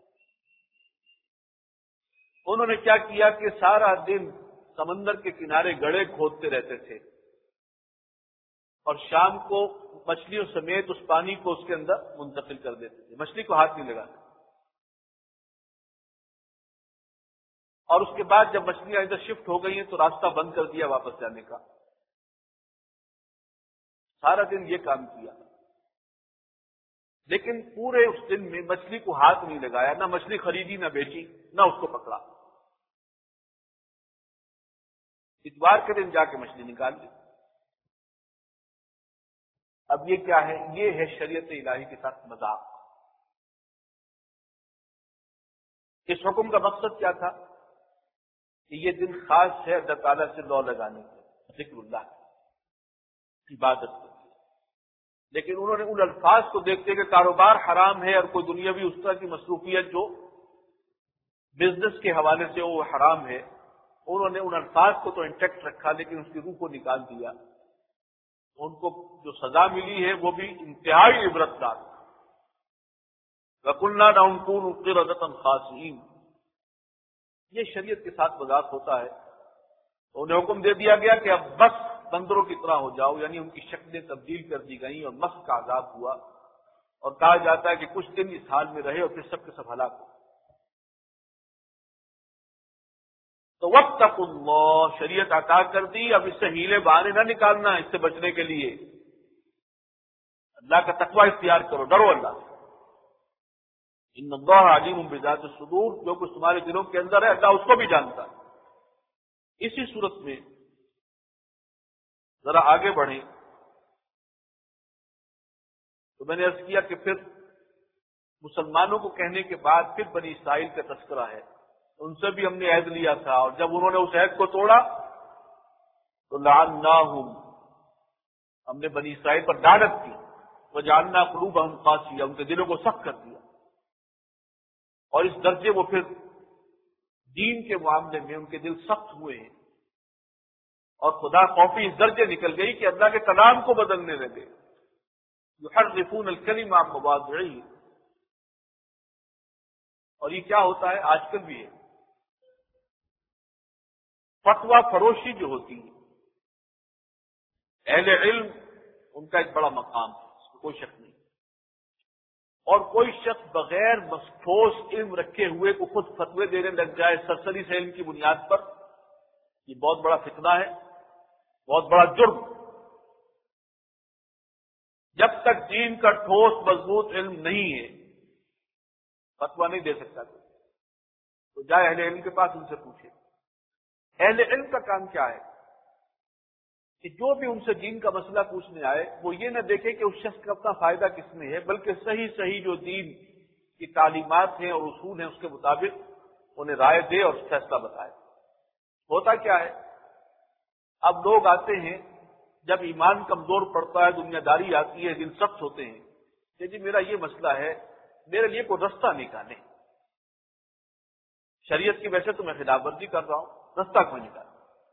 انہوں نے کیا کیا کہ سارا دن سمندر کے کنارے گڑھے کھودتے رہتے تھے، اور شام کو مچھلیوں سمیت اس پانی کو اس کے اندر منتقل کر دیتے تھے، مچھلی کو ہاتھ نہیں لگاتے۔ اور اس کے بعد جب مچھلیاں ادھر شفٹ ہو گئی ہیں تو راستہ بند کر دیا واپس جانے کا۔ سارا دن یہ کام کیا، لیکن پورے اس دن میں مچھلی کو ہاتھ نہیں لگایا، نہ مچھلی خریدی، نہ بیچی، نہ اس کو پکڑا۔ اتوار کے دن جا کے مچھلی نکال لی۔ اب یہ کیا ہے؟ یہ ہے شریعت الہی کے ساتھ مذاق۔ اس حکم کا مقصد کیا تھا کہ یہ دن خاص ہے اللہ تعالیٰ سے لو لگانے کا، ذکر اللہ کی عبادت کی، لیکن انہوں نے ان الفاظ کو دیکھتے کہ کاروبار حرام ہے اور کوئی دنیاوی اس طرح کی مصروفیت جو بزنس کے حوالے سے وہ حرام ہے، انہوں نے ان الفاظ کو تو انٹیکٹ رکھا لیکن اس کی روح کو نکال دیا۔ ان کو جو سزا ملی ہے وہ بھی انتہائی عبرتناک۔ وَقُلْنَا لَهُمْ كُونُوا قِرَدَةً خَاسِئِينَ، یہ شریعت کے ساتھ مذاق ہوتا ہے۔ تو انہیں حکم دے دیا گیا کہ اب بس بندروں کی طرح ہو جاؤ، یعنی ان کی شکلیں تبدیل کر دی گئیں اور مسخ کا عذاب ہوا، اور کہا جاتا ہے کہ کچھ دن اس حال میں رہے اور پھر سب کے سب ہلاک ہو۔ تو واتقوا اللہ، شریعت عطا کر دی، اب اس سے ہیلے بہانے نہ نکالنا، اس سے بچنے کے لیے اللہ کا تقوی اختیار کرو، ڈرو اللہ سے۔ ان اللہ علیم بذات الصدور، جو کچھ تمہارے دلوں کے اندر ہے اللہ اس کو بھی جانتا ہے۔ اسی صورت میں ذرا آگے بڑھیں تو میں نے عرض کیا کہ پھر مسلمانوں کو کہنے کے بعد پھر بنی اسرائیل کا تذکرہ ہے، ان سے بھی ہم نے عہد لیا تھا، اور جب انہوں نے اس عہد کو توڑا تو لعناہم، ہم نے بنی اسرائیل پر لعنت کی، وجعلنا قلوبہم قاسیہ، ان کے دلوں کو سخت کر دیا، اور اس درجے وہ پھر دین کے معاملے میں ان کے دل سخت ہوئے ہیں، اور خدا خوفی اس درجے نکل گئی کہ اللہ کے کلام کو بدلنے لگے، یحرفون الکلم عن مواضعہ۔ اور یہ کیا ہوتا ہے آج کل بھی ہے، فتویٰ فروشی جو ہوتی ہے، اہل علم ان کا ایک بڑا مقام ہے، اس میں کوئی شک نہیں، اور کوئی شخص بغیر ٹھوس علم رکھے ہوئے کو خود فتوے دینے لگ جائے سرسری سے علم کی بنیاد پر، یہ بہت بڑا فتنہ ہے، بہت بڑا جرم۔ جب تک دین کا ٹھوس مضبوط علم نہیں ہے فتویٰ نہیں دے سکتا، تو جائے اہل علم کے پاس، ان سے پوچھے۔ اہل علم کا کام کیا ہے کہ جو بھی ان سے دین کا مسئلہ پوچھنے آئے وہ یہ نہ دیکھے کہ اس شخص کا اپنا فائدہ کس میں ہے، بلکہ صحیح جو دین کی تعلیمات ہیں اور اصول ہیں اس کے مطابق انہیں رائے دے اور فیصلہ بتائے۔ ہوتا کیا ہے، اب لوگ آتے ہیں جب ایمان کمزور پڑتا ہے، دنیا داری آتی ہے، دل سخت ہوتے ہیں کہ جی میرا یہ مسئلہ ہے، میرے لیے کوئی رستہ نکالے. شریعت کی ویسے تو میں خلاف ورزی کر رہا ہوں، رستہ کوئی نکالے.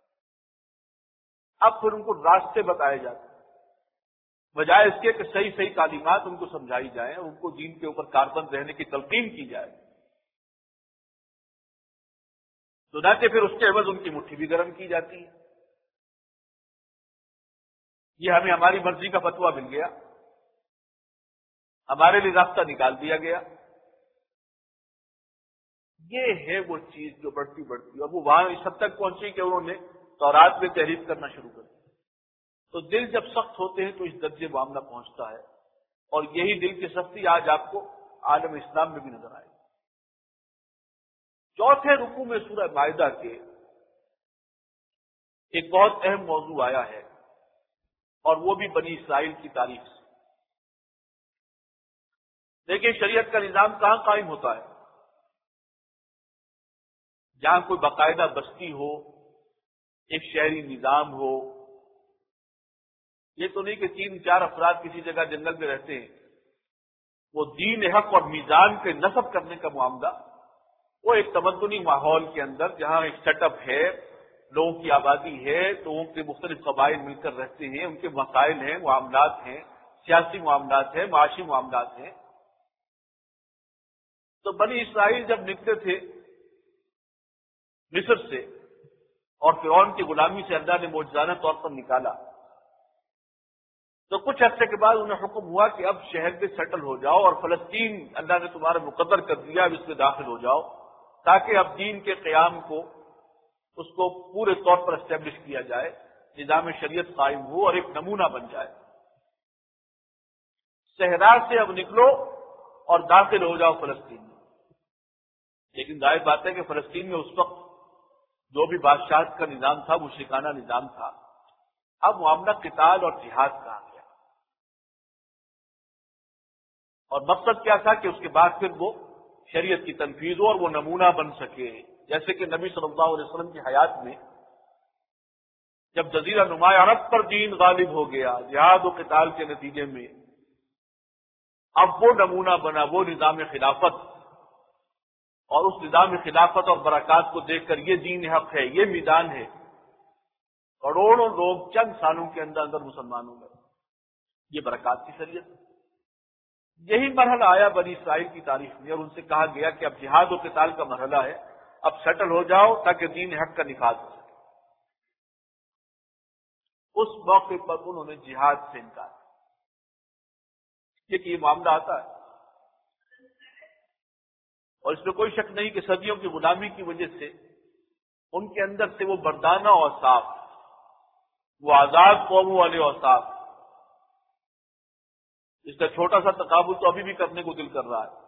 اب پھر ان کو راستے بتائے جاتے ہیں، بجائے اس کے کہ صحیح صحیح تعلیمات ان کو سمجھائی جائیں، ان کو دین کے اوپر کاربند رہنے کی تلقین کی جائے. چنانچہ پھر اس کے عوض ان کی مٹھی بھی گرم کی جاتی ہے. یہ ہمیں ہماری مرضی کا فتویٰ مل گیا، ہمارے لیے راستہ نکال دیا گیا. یہ ہے وہ چیز جو بڑھتی بڑھتی، اور وہ وہاں اس حد تک پہنچی کہ انہوں نے تورات میں تحریف کرنا شروع کر دیا. تو دل جب سخت ہوتے ہیں تو اس درجے معاملہ پہنچتا ہے، اور یہی دل کی سختی آج آپ کو عالم اسلام میں بھی نظر آئے. چوتھے رکوع میں سورہ مائدہ کے ایک بہت اہم موضوع آیا ہے، اور وہ بھی بنی اسرائیل کی تاریخ سے. دیکھیں شریعت کا نظام کہاں قائم ہوتا ہے؟ جہاں کوئی باقاعدہ بستی ہو، ایک شہری نظام ہو. یہ تو نہیں کہ 3-4 افراد کسی جگہ جنگل میں رہتے ہیں. وہ دین حق اور میزان کے نصب کرنے کا معاملہ، وہ ایک تمدنی ماحول کے اندر جہاں ایک سیٹ اپ ہے، لوگوں کی آبادی ہے، لوگوں کے مختلف قبائل مل کر رہتے ہیں، ان کے مسائل ہیں، معاملات ہیں، سیاسی معاملات ہیں، معاشی معاملات ہیں. تو بنی اسرائیل جب نکلے تھے مصر سے اور فرعون کی غلامی سے اللہ نے معجزانہ طور پر نکالا، تو کچھ عرصے کے بعد انہیں حکم ہوا کہ اب شہر میں سیٹل ہو جاؤ، اور فلسطین اللہ نے تمہارا مقرر کر دیا، اب اس میں داخل ہو جاؤ، تاکہ اب دین کے قیام کو اس کو پورے طور پر اسٹیبلش کیا جائے، نظام شریعت قائم ہو اور ایک نمونہ بن جائے. صحرا سے اب نکلو اور داخل ہو جاؤ فلسطین میں. لیکن ظاہر بات ہے کہ فلسطین میں اس وقت جو بھی بادشاہت کا نظام تھا، مشرکانہ نظام تھا. اب معاملہ قتال اور جہاد کا آ گیا، اور مقصد کیا تھا کہ اس کے بعد پھر وہ شریعت کی تنفیذ ہو اور وہ نمونہ بن سکے. جیسے کہ نبی صلی اللہ علیہ وسلم کی حیات میں جب جزیرہ نما عرب پر دین غالب ہو گیا جہاد و قتال کے نتیجے میں، اب وہ نمونہ بنا، وہ نظام خلافت. اور اس نظام خلافت اور برکات کو دیکھ کر یہ دین حق ہے، یہ میدان ہے. کروڑوں لوگ چند سالوں کے اندر اندر مسلمان ہو گئے. یہ برکات کی شریعت. یہی مرحلہ آیا بنی اسرائیل کی تاریخ میں، اور ان سے کہا گیا کہ اب جہاد و قتال کا مرحلہ ہے، اب سیٹل ہو جاؤ تاکہ دین حق کا نفاذ ہو سکے. اس موقع پر انہوں نے جہاد سے انکار کیا. یہ معاملہ آتا ہے، اور اس میں کوئی شک نہیں کہ صدیوں کی غلامی کی وجہ سے ان کے اندر سے وہ مردانہ اوصاف، وہ آزاد قوموں والے اوصاف، اس کا چھوٹا سا تقابل تو ابھی بھی کرنے کو دل کر رہا ہے.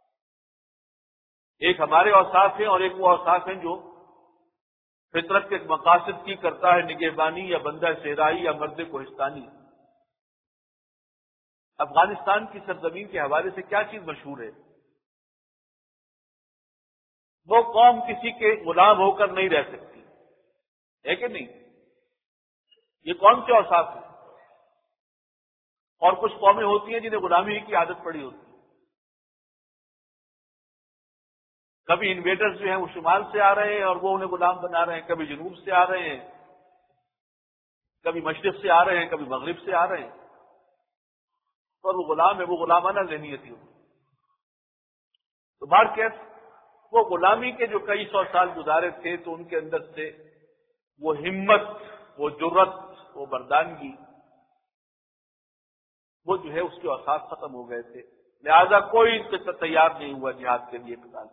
ایک ہمارے اوصاف ہیں اور ایک وہ اوصاف ہیں جو فطرت کے مقاصد کی کرتا ہے نگہبانی، یا بندہ صحرائی یا مرد کوہستانی. افغانستان کی سرزمین کے حوالے سے کیا چیز مشہور ہے؟ وہ قوم کسی کے غلام ہو کر نہیں رہ سکتی، ہے کہ نہیں؟ یہ کون سے اوصاف ہیں؟ اور کچھ قومیں ہوتی ہیں جنہیں غلامی کی عادت پڑی ہوتی ہے. کبھی انویڈرز جو ہیں وہ شمال سے آ رہے ہیں اور وہ انہیں غلام بنا رہے ہیں، کبھی جنوب سے آ رہے ہیں، کبھی مشرق سے آ رہے ہیں، کبھی مغرب سے آ رہے ہیں. اور وہ غلام ہے، وہ غلامانہ ذہنیت ہوتی. تو بہر کیف وہ غلامی کے جو کئی سو سال گزارے تھے تو ان کے اندر سے وہ ہمت، وہ جرت، وہ مردانگی، وہ جو ہے اس کے اوصاف ختم ہو گئے تھے. لہذا کوئی ان سے تیار نہیں ہوا جہاد کے لیے قتال.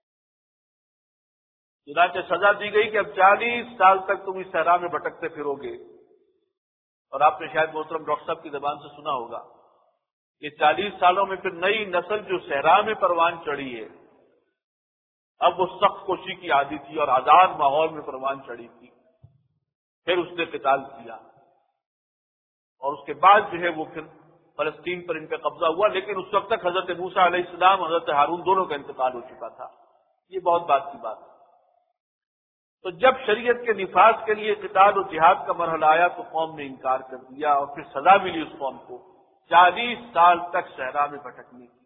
چنانچہ سزا دی گئی کہ اب 40 سال تک تم اس صحرا میں بھٹکتے پھرو گے. اور آپ نے شاید محترم ڈاکٹر صاحب کی زبان سے سنا ہوگا کہ 40 سالوں میں پھر نئی نسل جو صحرا میں پروان چڑھی ہے، اب وہ سخت کوشی کی عادی تھی اور آزاد ماحول میں پروان چڑھی تھی. پھر اس نے قتال کیا، اور اس کے بعد جو ہے وہ پھر فلسطین پر ان کا قبضہ ہوا. لیکن اس وقت تک حضرت موسیٰ علیہ السلام، حضرت ہارون دونوں کا انتقال ہو چکا تھا. یہ بہت بات کی بات ہے. تو جب شریعت کے نفاذ کے لیے قتال و جہاد کا مرحلہ آیا تو قوم نے انکار کر دیا اور پھر سزا ملی اس قوم کو 40 سال تک صحرا میں بھٹکنے کی۔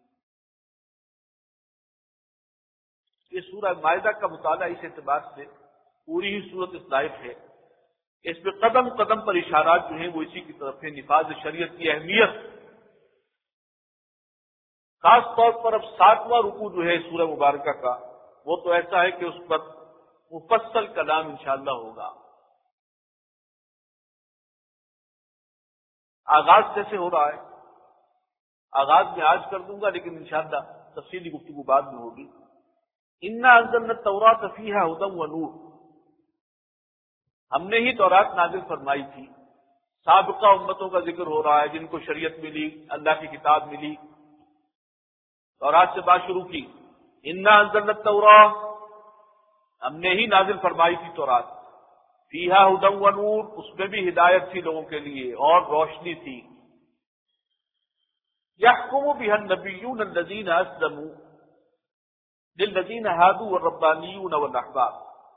یہ سورہ مائدہ کا مطالعہ اس اعتبار سے پوری ہی سورت اس لائق ہے، اس میں قدم قدم پر اشارات جو ہیں وہ اسی کی طرف ہے، نفاذ شریعت کی اہمیت۔ خاص طور پر اب 7واں رکوع جو ہے سورہ مبارکہ کا، وہ تو ایسا ہے کہ اس پر مفصل کلام انشاءاللہ ہوگا۔ آغاز کیسے ہو رہا ہے؟ آغاز میں آج کر دوں گا، لیکن انشاءاللہ تفصیلی گفتگو بعد میں ہوگی۔ انا انزلنا التوراۃ فیہا ھدی ونور، ہم نے ہی تورات نازل فرمائی تھی۔ سابقہ امتوں کا ذکر ہو رہا ہے جن کو شریعت ملی، اللہ کی کتاب ملی۔ تورات سے بات شروع کی، انا انزلنا التوراۃ، ہم نے ہی نازل فرمائی تھی تورات، فیہا ھدی ونور، اس میں بھی ہدایت تھی لوگوں کے لیے اور روشنی تھی۔ یحکم بہا النبیون الذین اسلموا للذین ہادوا والربانیون والاحبار،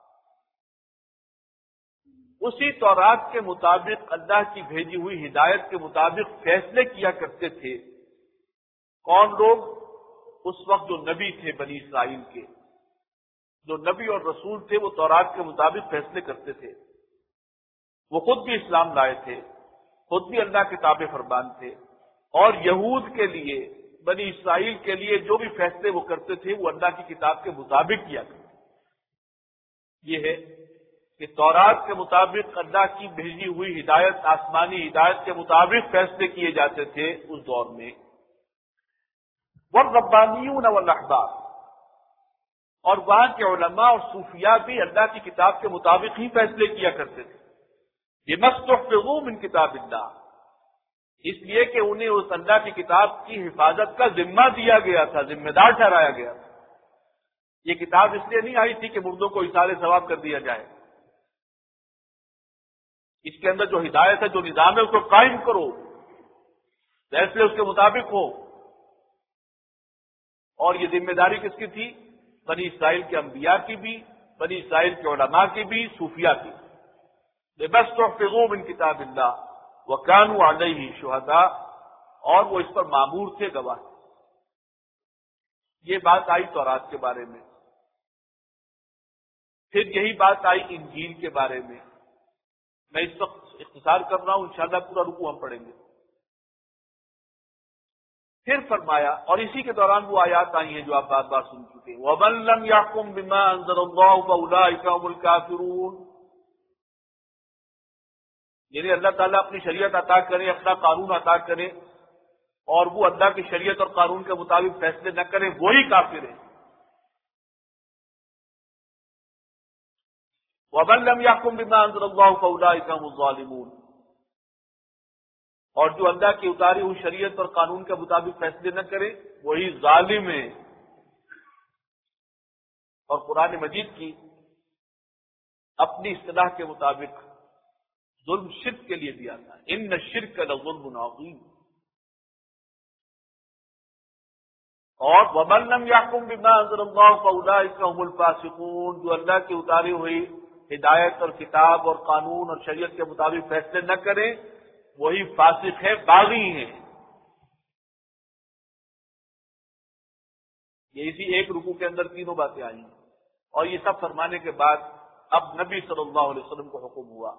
اسی تورات کے مطابق اللہ کی بھیجی ہوئی ہدایت کے مطابق فیصلے کیا کرتے تھے کون لوگ؟ اس وقت جو نبی تھے بنی اسرائیل کے، جو نبی اور رسول تھے وہ تورات کے مطابق فیصلے کرتے تھے۔ وہ خود بھی اسلام لائے تھے، خود بھی اللہ کے تابع فرمان تھے، اور یہود کے لیے، بنی اسرائیل کے لیے جو بھی فیصلے وہ کرتے تھے وہ اللہ کی کتاب کے مطابق کیا کرتے تھے۔ یہ ہے کہ تورات کے مطابق اللہ کی بھیجی ہوئی ہدایت، آسمانی ہدایت کے مطابق فیصلے کیے جاتے تھے اس دور میں۔ والربانیون والاحبار، اور وہاں کے علماء اور صوفیاء بھی اللہ کی کتاب کے مطابق ہی فیصلے کیا کرتے تھے۔ بما استحفظوا من کتاب اللہ، اس لیے کہ انہیں اس اللہ کی کتاب کی حفاظت کا ذمہ دیا گیا تھا، ذمہ دار ٹھہرایا گیا تھا۔ یہ کتاب اس لیے نہیں آئی تھی کہ مردوں کو ایصال ثواب کر دیا جائے، اس کے اندر جو ہدایت ہے، جو نظام ہے، اس کو قائم کرو، فیصلے اس کے مطابق ہو۔ اور یہ ذمہ داری کس کی تھی؟ بنی اسرائیل کے انبیاء کی بھی، بنی اسرائیل کے علماء کی بھی، صوفیاء کی۔ بس تحفظوا من کتاب اللہ وکانوا علیہ شہداء، اور وہ اس پر مامور تھے، گواہ۔ یہ بات آئی تورات کے بارے میں۔ پھر یہی بات آئی انجیل کے بارے میں۔ میں اس وقت اختصار کر رہا ہوں، انشاءاللہ پورا رکوع ہم پڑھیں گے۔ پھر فرمایا، اور اسی کے دوران وہ آیات آئی ہیں جو آپ بار بار سن چکے ہیں، وَمَن لَّمْ يَحْكُم بِمَا أَنزَلَ اللَّهُ فَأُولَٰئِكَ هُمُ الْكَافِرُونَ، یعنی اللہ تعالیٰ اپنی شریعت عطا کرے، اپنا قانون عطا کرے، اور وہ اللہ کی شریعت اور قانون کے مطابق فیصلے نہ کرے، وہی کافر ہے۔ وَمَن لَّمْ يَحْكُم بِمَا أَنزَلَ اللَّهُ فَأُولَٰئِكَ هُمُ الظَّالِمُونَ، اور جو اللہ کی اتاری ہوئی شریعت اور قانون کے مطابق فیصلے نہ کرے وہی ظالم ہے۔ اور قرآن مجید کی اپنی اصطلاح کے مطابق ظلم شرک کے لیے بھی آتا ہے، ان الشرک لظلم عظیم۔ اور وَمَن لَّمْ يَحْكُم بِمَا أَنزَلَ اللَّهُ فَأُولَٰئِكَ هُمُ الْفَاسِقُونَ، جو اللہ کی اتاری ہوئی ہدایت اور کتاب اور قانون اور شریعت کے مطابق فیصلے نہ کرے وہی فاسق ہے، باغی ہیں۔ یہ اسی ایک رکوع کے اندر تینوں باتیں آئی ہیں، اور یہ سب فرمانے کے بعد اب نبی صلی اللہ علیہ وسلم کو حکم ہوا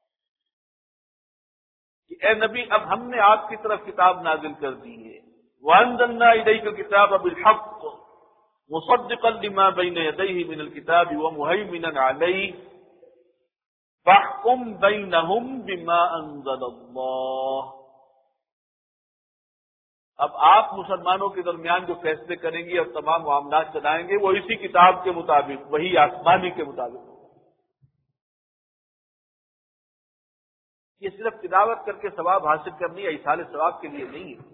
کہ اے نبی، اب ہم نے آپ کی طرف کتاب نازل کر دی ہے، وَأَنزَلْنَا إِلَيْكَ الْكِتَابَ بِالْحَقِّ مُصَدِّقًا لِمَا بَيْنَ يَدَيْهِ مِنَ الْكِتَابِ وَمُهَيْمِنًا عَلَيْهِ فَاحْكُم بَيْنَهُم بِمَا أَنزَلَ اللَّهُ، اب آپ مسلمانوں کے درمیان جو فیصلے کریں گے اور تمام معاملات چلائیں گے وہ اسی کتاب کے مطابق، وہی آسمانی کے مطابق۔ یہ صرف تلاوت کر کے ثواب حاصل کرنی یا ایصال ثواب کے لیے نہیں ہے،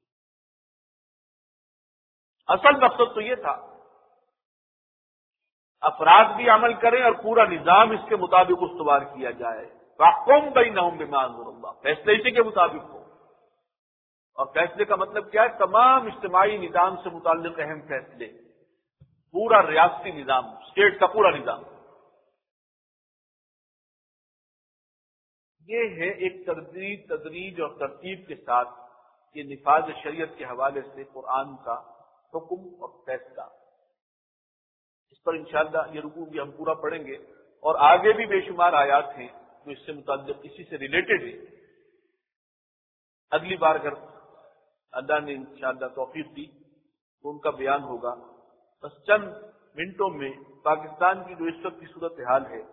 اصل مقصد تو یہ تھا افراد بھی عمل کریں اور پورا نظام اس کے مطابق استوار کیا جائے۔ فَاحْكُم بَيْنَهُم بِمَا أَنزَلَ اللَّهُ، فیصلے اسی کے مطابق ہو۔ اور فیصلے کا مطلب کیا ہے؟ تمام اجتماعی نظام سے متعلق اہم فیصلے، پورا ریاستی نظام، اسٹیٹ کا پورا نظام۔ یہ ہے ایک تدریج اور ترتیب کے ساتھ یہ نفاذ شریعت کے حوالے سے قرآن کا حکم اور فیصلہ. اس پر انشاءاللہ یہ رکوع بھی ہم پورا پڑھیں گے، اور آگے بھی بے شمار آیات ہیں جو اس سے متعلق، اسی سے ریلیٹڈ ہیں. اگلی بار اگر اللہ نے انشاءاللہ توفیق دی تو ان کا بیان ہوگا. بس چند منٹوں میں پاکستان کی جو اس وقت کی صورتحال ہے،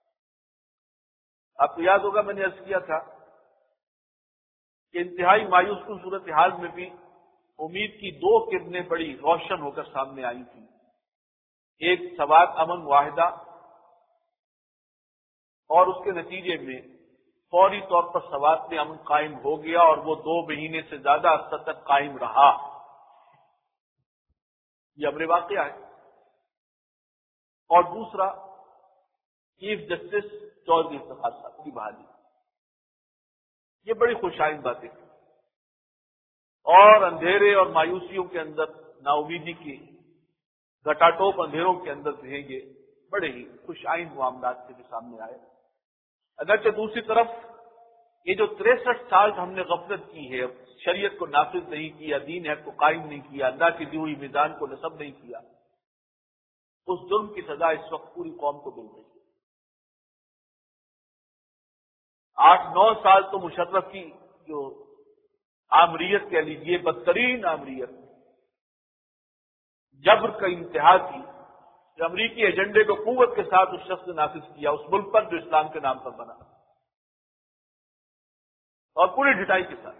آپ کو یاد ہوگا میں نے عرض کیا تھا کہ انتہائی مایوس کن صورتحال میں بھی امید کی دو کرنیں بڑی روشن ہو کر سامنے آئی تھیں. ایک سوات، امن، معاہدہ، اور اس کے نتیجے میں فوری طور پر سوات میں امن قائم ہو گیا اور وہ 2 مہینے سے زیادہ عرصہ تک قائم رہا. یہ امر واقعہ ہے. اور دوسرا چیف جسٹس چودھری افتخار صاحب کی بحالی. یہ بڑی خوشائند باتیں ہیں، اور اندھیرے اور مایوسیوں کے اندر، نا امیدی کی گٹاٹوپ اندھیروں کے اندر رہیں گے، بڑے ہی خوشائند معاملات سے بھی سامنے آئے. اگرچہ دوسری طرف یہ جو 63 سال ہم نے غفلت کی ہے، شریعت کو نافذ نہیں کیا، دین حق کو قائم نہیں کیا، اللہ کی دی ہوئی میزان کو نصب نہیں کیا، اس جرم کی سزا اس وقت پوری قوم کو مل رہی ہے. 8-9 سال تو مشرف کی جو آمریت کہہ لیجیے، بدترین آمریت، جبر کا انتہا تھی، کہ امریکی ایجنڈے کو قوت کے ساتھ اس شخص نے نافذ کیا اس ملک پر جو اسلام کے نام پر بنا، اور پوری ڈٹائی کے ساتھ.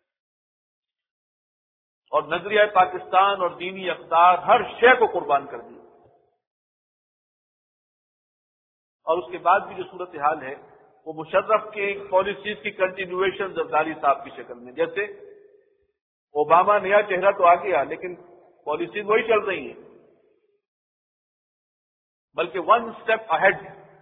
اور نظریہ پاکستان اور دینی اقدار ہر شے کو قربان کر دیا. اور اس کے بعد بھی جو صورتحال ہے وہ مشرف کی پالیسیز کی کنٹینیویشن زرداری صاحب کی شکل میں. جیسے اوباما نیا چہرہ تو آ گیا، لیکن پالیسیز وہی چل رہی ہیں، بلکہ 1 اسٹیپ اہیڈ،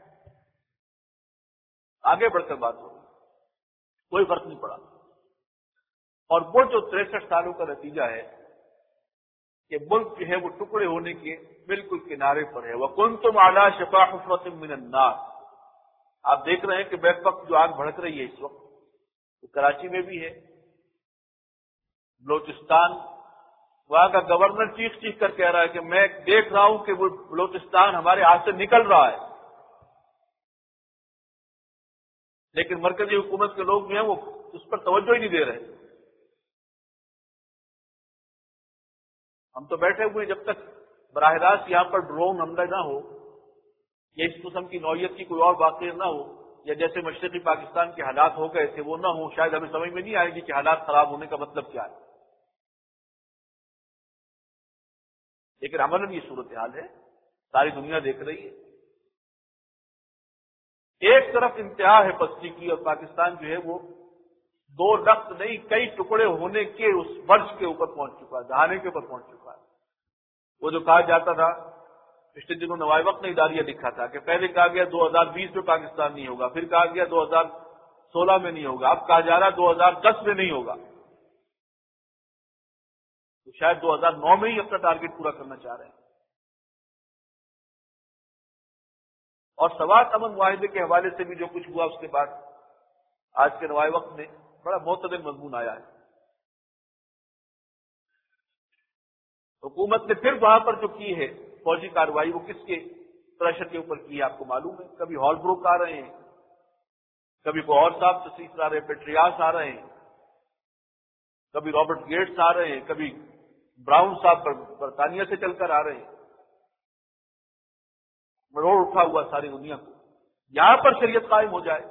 آگے بڑھ کر بات ہو رہی، کوئی فرق نہیں پڑا. اور وہ جو 63 سالوں کا نتیجہ ہے کہ ملک جو ہے وہ ٹکڑے ہونے کے بالکل کنارے پر ہے. وَكُنْتُمْ عَلَىٰ شَفَا حُفْرَةٍ مِّنَ النَّارِ. آپ دیکھ رہے ہیں کہ بیک وقت جو آگ بھڑک رہی ہے اس وقت، وہ کراچی میں بھی ہے، بلوچستان، وہاں کا گورنر چیخ چیخ کر کہہ رہا ہے کہ میں دیکھ رہا ہوں کہ وہ بلوچستان ہمارے ہاتھ سے نکل رہا ہے. لیکن مرکزی حکومت کے لوگ جو ہیں وہ اس پر توجہ ہی نہیں دے رہے. ہم تو بیٹھے ہوئے جب تک براہ راست یہاں پر ڈرون حملہ نہ ہو، یا اس قسم کی نوعیت کی کوئی اور واقعہ نہ ہو، یا جیسے مشرقی پاکستان کے حالات ہو گئے تھے وہ نہ ہو، شاید ہمیں سمجھ میں نہیں آئے گی کہ حالات خراب ہونے کا مطلب کیا ہے. لیکن عملاً یہ صورتحال ہے، ساری دنیا دیکھ رہی ہے. ایک طرف انتہا ہے پستی کی، اور پاکستان جو ہے وہ 2 لخت نہیں کئی ٹکڑے ہونے کے اس فرش کے اوپر پہنچ چکا ہے، دہانے کے اوپر پہنچ چکا ہے. وہ جو کہا جاتا تھا، پچھلے دنوں نوائے وقت نے اداریہ لکھا تھا کہ پہلے کہا گیا 2020 میں پاکستان نہیں ہوگا، پھر کہا گیا 2016 میں نہیں ہوگا، اب کہا جا رہا 2010 میں نہیں ہوگا. تو شاید 2009 میں ہی اپنا ٹارگٹ پورا کرنا چاہ رہے ہیں. اور سوات امن معاہدے کے حوالے سے بھی جو کچھ ہوا اس کے بعد آج کے نوائے وقت میں بڑا معتدل مضمون آیا ہے. حکومت نے پھر وہاں پر جو کی ہے فوجی کارروائی، وہ کس کے پریشر کے اوپر کی ہے آپ کو معلوم ہے. کبھی ہال بروک آ رہے ہیں، کبھی گوہر صاحب تشریف لا رہے ہیں، پیٹریاس آ رہے ہیں، کبھی رابرٹ گیٹس آ رہے ہیں، کبھی براؤن صاحب برطانیہ سے چل کر آ رہے ہیں. مروڑ اٹھا ہوا ساری دنیا کو، یہاں پر شریعت قائم ہو جائے.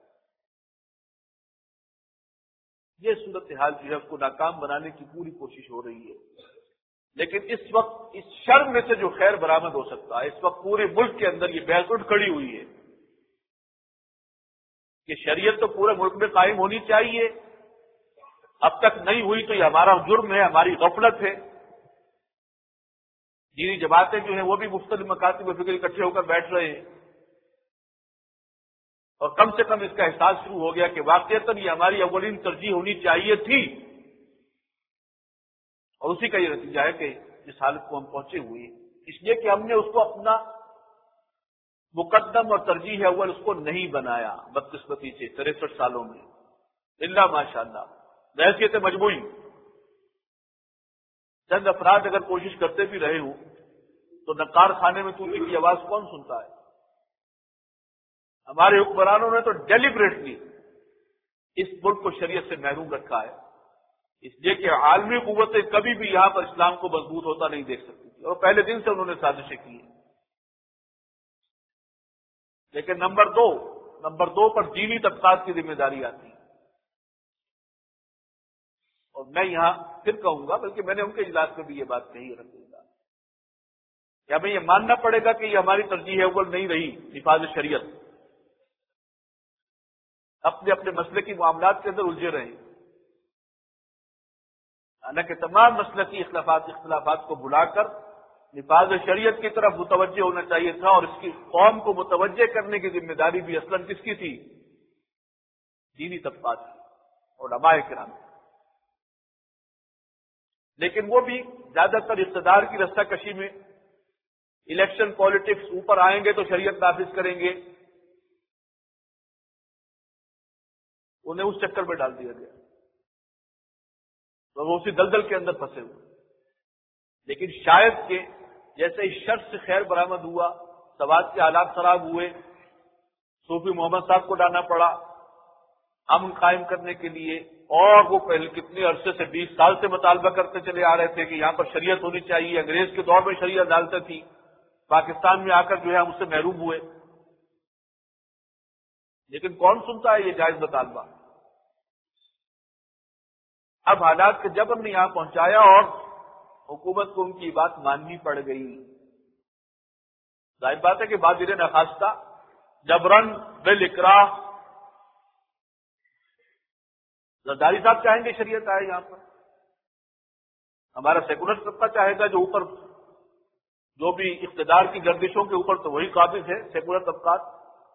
یہ صورتحال جو ہے اس کو ناکام بنانے کی پوری کوشش ہو رہی ہے. لیکن اس وقت اس شر میں سے جو خیر برآمد ہو سکتا ہے، اس وقت پورے ملک کے اندر یہ بحث اٹھ کھڑی ہوئی ہے کہ شریعت تو پورے ملک میں قائم ہونی چاہیے، اب تک نہیں ہوئی تو یہ ہمارا جرم ہے، ہماری غفلت ہے. دینی جماعتیں جو ہیں وہ بھی مختلف مکاتب و فکر اکٹھے ہو کر بیٹھ رہے ہیں، اور کم سے کم اس کا احساس شروع ہو گیا کہ واقعتاً یہ ہماری اولین ترجیح ہونی چاہیے تھی. اور اسی کا یہ نتیجہ ہے کہ جس حالت کو ہم پہنچے ہوئے، اس لیے کہ ہم نے اس کو اپنا مقدم اور ترجیح اول اس کو نہیں بنایا بدقسمتی سے 63 سالوں میں، الا ماشاءاللہ بحیثیت مجموعی چند افراد اگر کوشش کرتے بھی رہے ہوں تو نقار خانے میں طوطی کی آواز کون سنتا ہے؟ ہمارے حکمرانوں نے تو ڈیلیبریٹلی اس ملک کو شریعت سے محروم رکھا ہے، اس لیے کہ عالمی قوتیں کبھی بھی یہاں پر اسلام کو مضبوط ہوتا نہیں دیکھ سکتی تھی، اور پہلے دن سے انہوں نے سازشیں کی ہیں۔ لیکن نمبر دو پر دینی طبقات کی ذمہ داری آتی ہے، اور میں یہاں پھر کہوں گا، بلکہ میں نے ان کے اجلاس میں بھی یہ بات کہی ہے، کہ ہمیں یہ ماننا پڑے گا کہ یہ ہماری ترجیح اول نہیں رہی نفاذ شریعت، اپنے اپنے مسئلے کی معاملات کے اندر الجھے رہے، حالانکہ تمام مسلکی اختلافات کو بلا کر نفاذ شریعت کی طرف متوجہ ہونا چاہیے تھا، اور اس کی قوم کو متوجہ کرنے کی ذمہ داری بھی اصلاً کس کی تھی؟ دینی طبقات کی، علماء کرام کی۔ لیکن وہ بھی زیادہ تر اقتدار کی رستہ کشی میں، الیکشن پالیٹکس، اوپر آئیں گے تو شریعت نافذ کریں گے، انہیں اس چکر میں ڈال دیا گیا تو وہ اسی دلدل کے اندر پھنسے ہوئے۔ لیکن شاید کہ جیسے اس شر سے خیر برآمد ہوا، سماج کے حالات خراب ہوئے، صوفی محمد صاحب کو لانا پڑا امن قائم کرنے کے لیے، اور وہ پہلے کتنے عرصے سے 20 سال سے مطالبہ کرتے چلے آ رہے تھے کہ یہاں پر شریعت ہونی چاہیے، انگریز کے دور میں شریعت عدالتیں تھی، پاکستان میں آ کر جو ہے ہم اس سے محروم ہوئے۔ لیکن کون سنتا ہے یہ جائز مطالبہ؟ اب حالات کے جبر نے یہاں پہنچایا اور حکومت کو ان کی بات ماننی پڑ گئی۔ ظاہر بات ہے کہ بادر نخواستہ جبرن بالاکراہ، زرداری صاحب چاہیں گے شریعت آئے یہاں پر، ہمارا سیکولر طبقہ چاہے گا، جو اوپر جو بھی اقتدار کی گردشوں کے اوپر تو وہی قابض ہے سیکولر طبقات،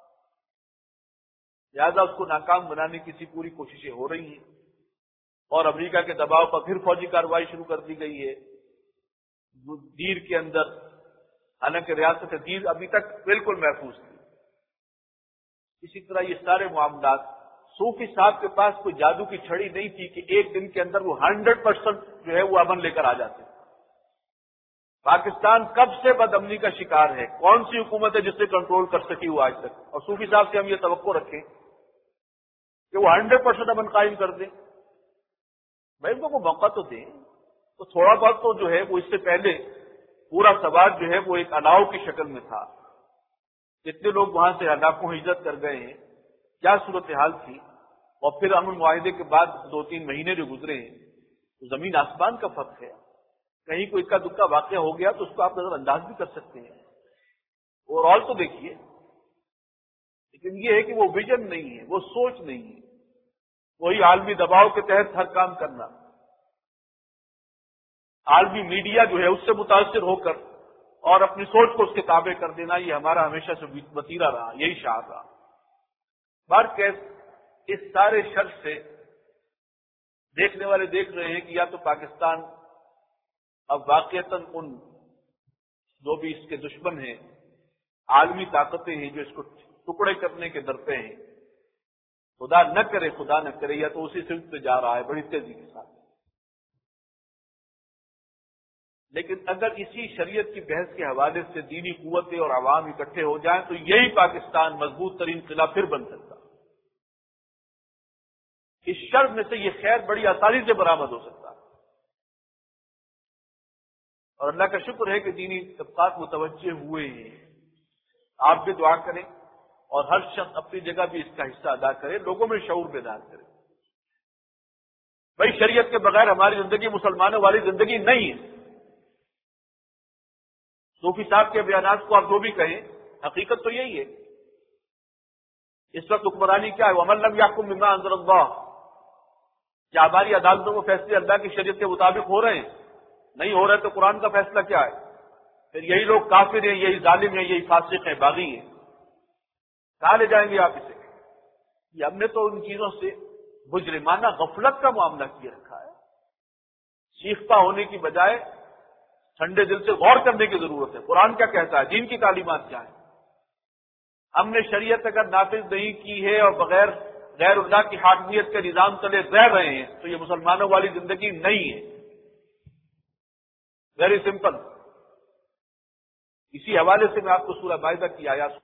لہٰذا اس کو ناکام بنانے کی پوری کوششیں ہو رہی ہیں، اور امریکہ کے دباؤ پر پھر فوجی کارروائی شروع کر دی گئی ہے دیر کے اندر، حالانکہ ریاست دیر ابھی تک بالکل محفوظ تھی۔ اسی طرح یہ سارے معاملات، صوفی صاحب کے پاس کوئی جادو کی چھڑی نہیں تھی کہ ایک دن کے اندر وہ 100% جو ہے وہ امن لے کر آ جاتے۔ پاکستان کب سے بد امنی کا شکار ہے؟ کون سی حکومت ہے جس سے کنٹرول کر سکی وہ آج تک؟ اور صوفی صاحب سے ہم یہ توقع رکھیں کہ وہ 100% امن قائم کر دیں؟ بھائی ان کو موقع تو دیں، تو تھوڑا بہت تو جو ہے وہ اس سے پہلے پورا سواد جو ہے وہ ایک الاؤ کی شکل میں تھا، کتنے لوگ وہاں سے ہلاکوں ہجرت کر گئے ہیں، کیا صورتحال تھی، اور پھر امن معاہدے کے بعد 2-3 مہینے جو گزرے ہیں تو زمین آسمان کا فرق ہے۔ کہیں کوئی اکا دکا واقعہ ہو گیا تو اس کو آپ نظر انداز بھی کر سکتے ہیں، اوور آل تو دیکھیے، لیکن یہ ہے کہ وہ ویژن نہیں ہے، وہ سوچ نہیں ہے، وہی عالمی دباؤ کے تحت ہر کام کرنا، عالمی میڈیا جو ہے اس سے متاثر ہو کر اور اپنی سوچ کو اس کے تابع کر دینا، یہ ہمارا ہمیشہ سے وتیرہ رہا، یہی شعار رہا۔ بہرکیف اس سارے شر سے دیکھنے والے دیکھ رہے ہیں کہ یا تو پاکستان اب واقعتاً ان جو بھی اس کے دشمن ہیں، عالمی طاقتیں ہیں جو اس کو ٹکڑے کرنے کے در پہ ہیں، خدا نہ کرے یا تو اسی سمت پہ جا رہا ہے بڑی تیزی کے ساتھ۔ لیکن اگر اسی شریعت کی بحث کے حوالے سے دینی قوتیں اور عوام اکٹھے ہو جائیں تو یہی پاکستان مضبوط ترین قلعہ پھر بن سکتا۔ اس شر میں سے یہ خیر بڑی آسانی سے برآمد ہو سکتا ہے، اور اللہ کا شکر ہے کہ دینی طبقات متوجہ ہوئے ہیں۔ آپ بھی دعا کریں اور ہر شخص اپنی جگہ بھی اس کا حصہ ادا کرے، لوگوں میں شعور بیدار کرے۔ بھائی شریعت کے بغیر ہماری زندگی مسلمانوں والی زندگی نہیں ہے۔ صوفی صاحب کے بیانات کو آپ جو بھی کہیں، حقیقت تو یہی ہے۔ اس وقت حکمرانی کیا ہے؟ وَمَن لَّمْ يَحْكُم بِمَا أَنزَلَ اللَّهُ، کیا ہماری عدالتوں کو فیصلے اللہ کی شریعت کے مطابق ہو رہے ہیں؟ نہیں ہو رہے تو قرآن کا فیصلہ کیا ہے؟ پھر یہی لوگ کافر ہیں، یہی ظالم ہیں، یہی فاسق ہیں، باغی ہیں، کہاں لے جائیں گے آپ اسے؟ یہ ہم نے تو ان چیزوں سے مجرمانہ غفلت کا معاملہ کیے رکھا ہے۔ شیختہ ہونے کی بجائے ٹھنڈے دل سے غور کرنے کی ضرورت ہے۔ قرآن کیا کہتا ہے؟ دین کی تعلیمات کیا ہے؟ ہم نے شریعت اگر نافذ نہیں کی ہے اور بغیر غیر اللہ کی حاکمیت کے نظام تلے رہ رہے ہیں تو یہ مسلمانوں والی زندگی نہیں ہے. Very simple. اسی حوالے سے میں آپ کو سورہ مائدہ کی آیات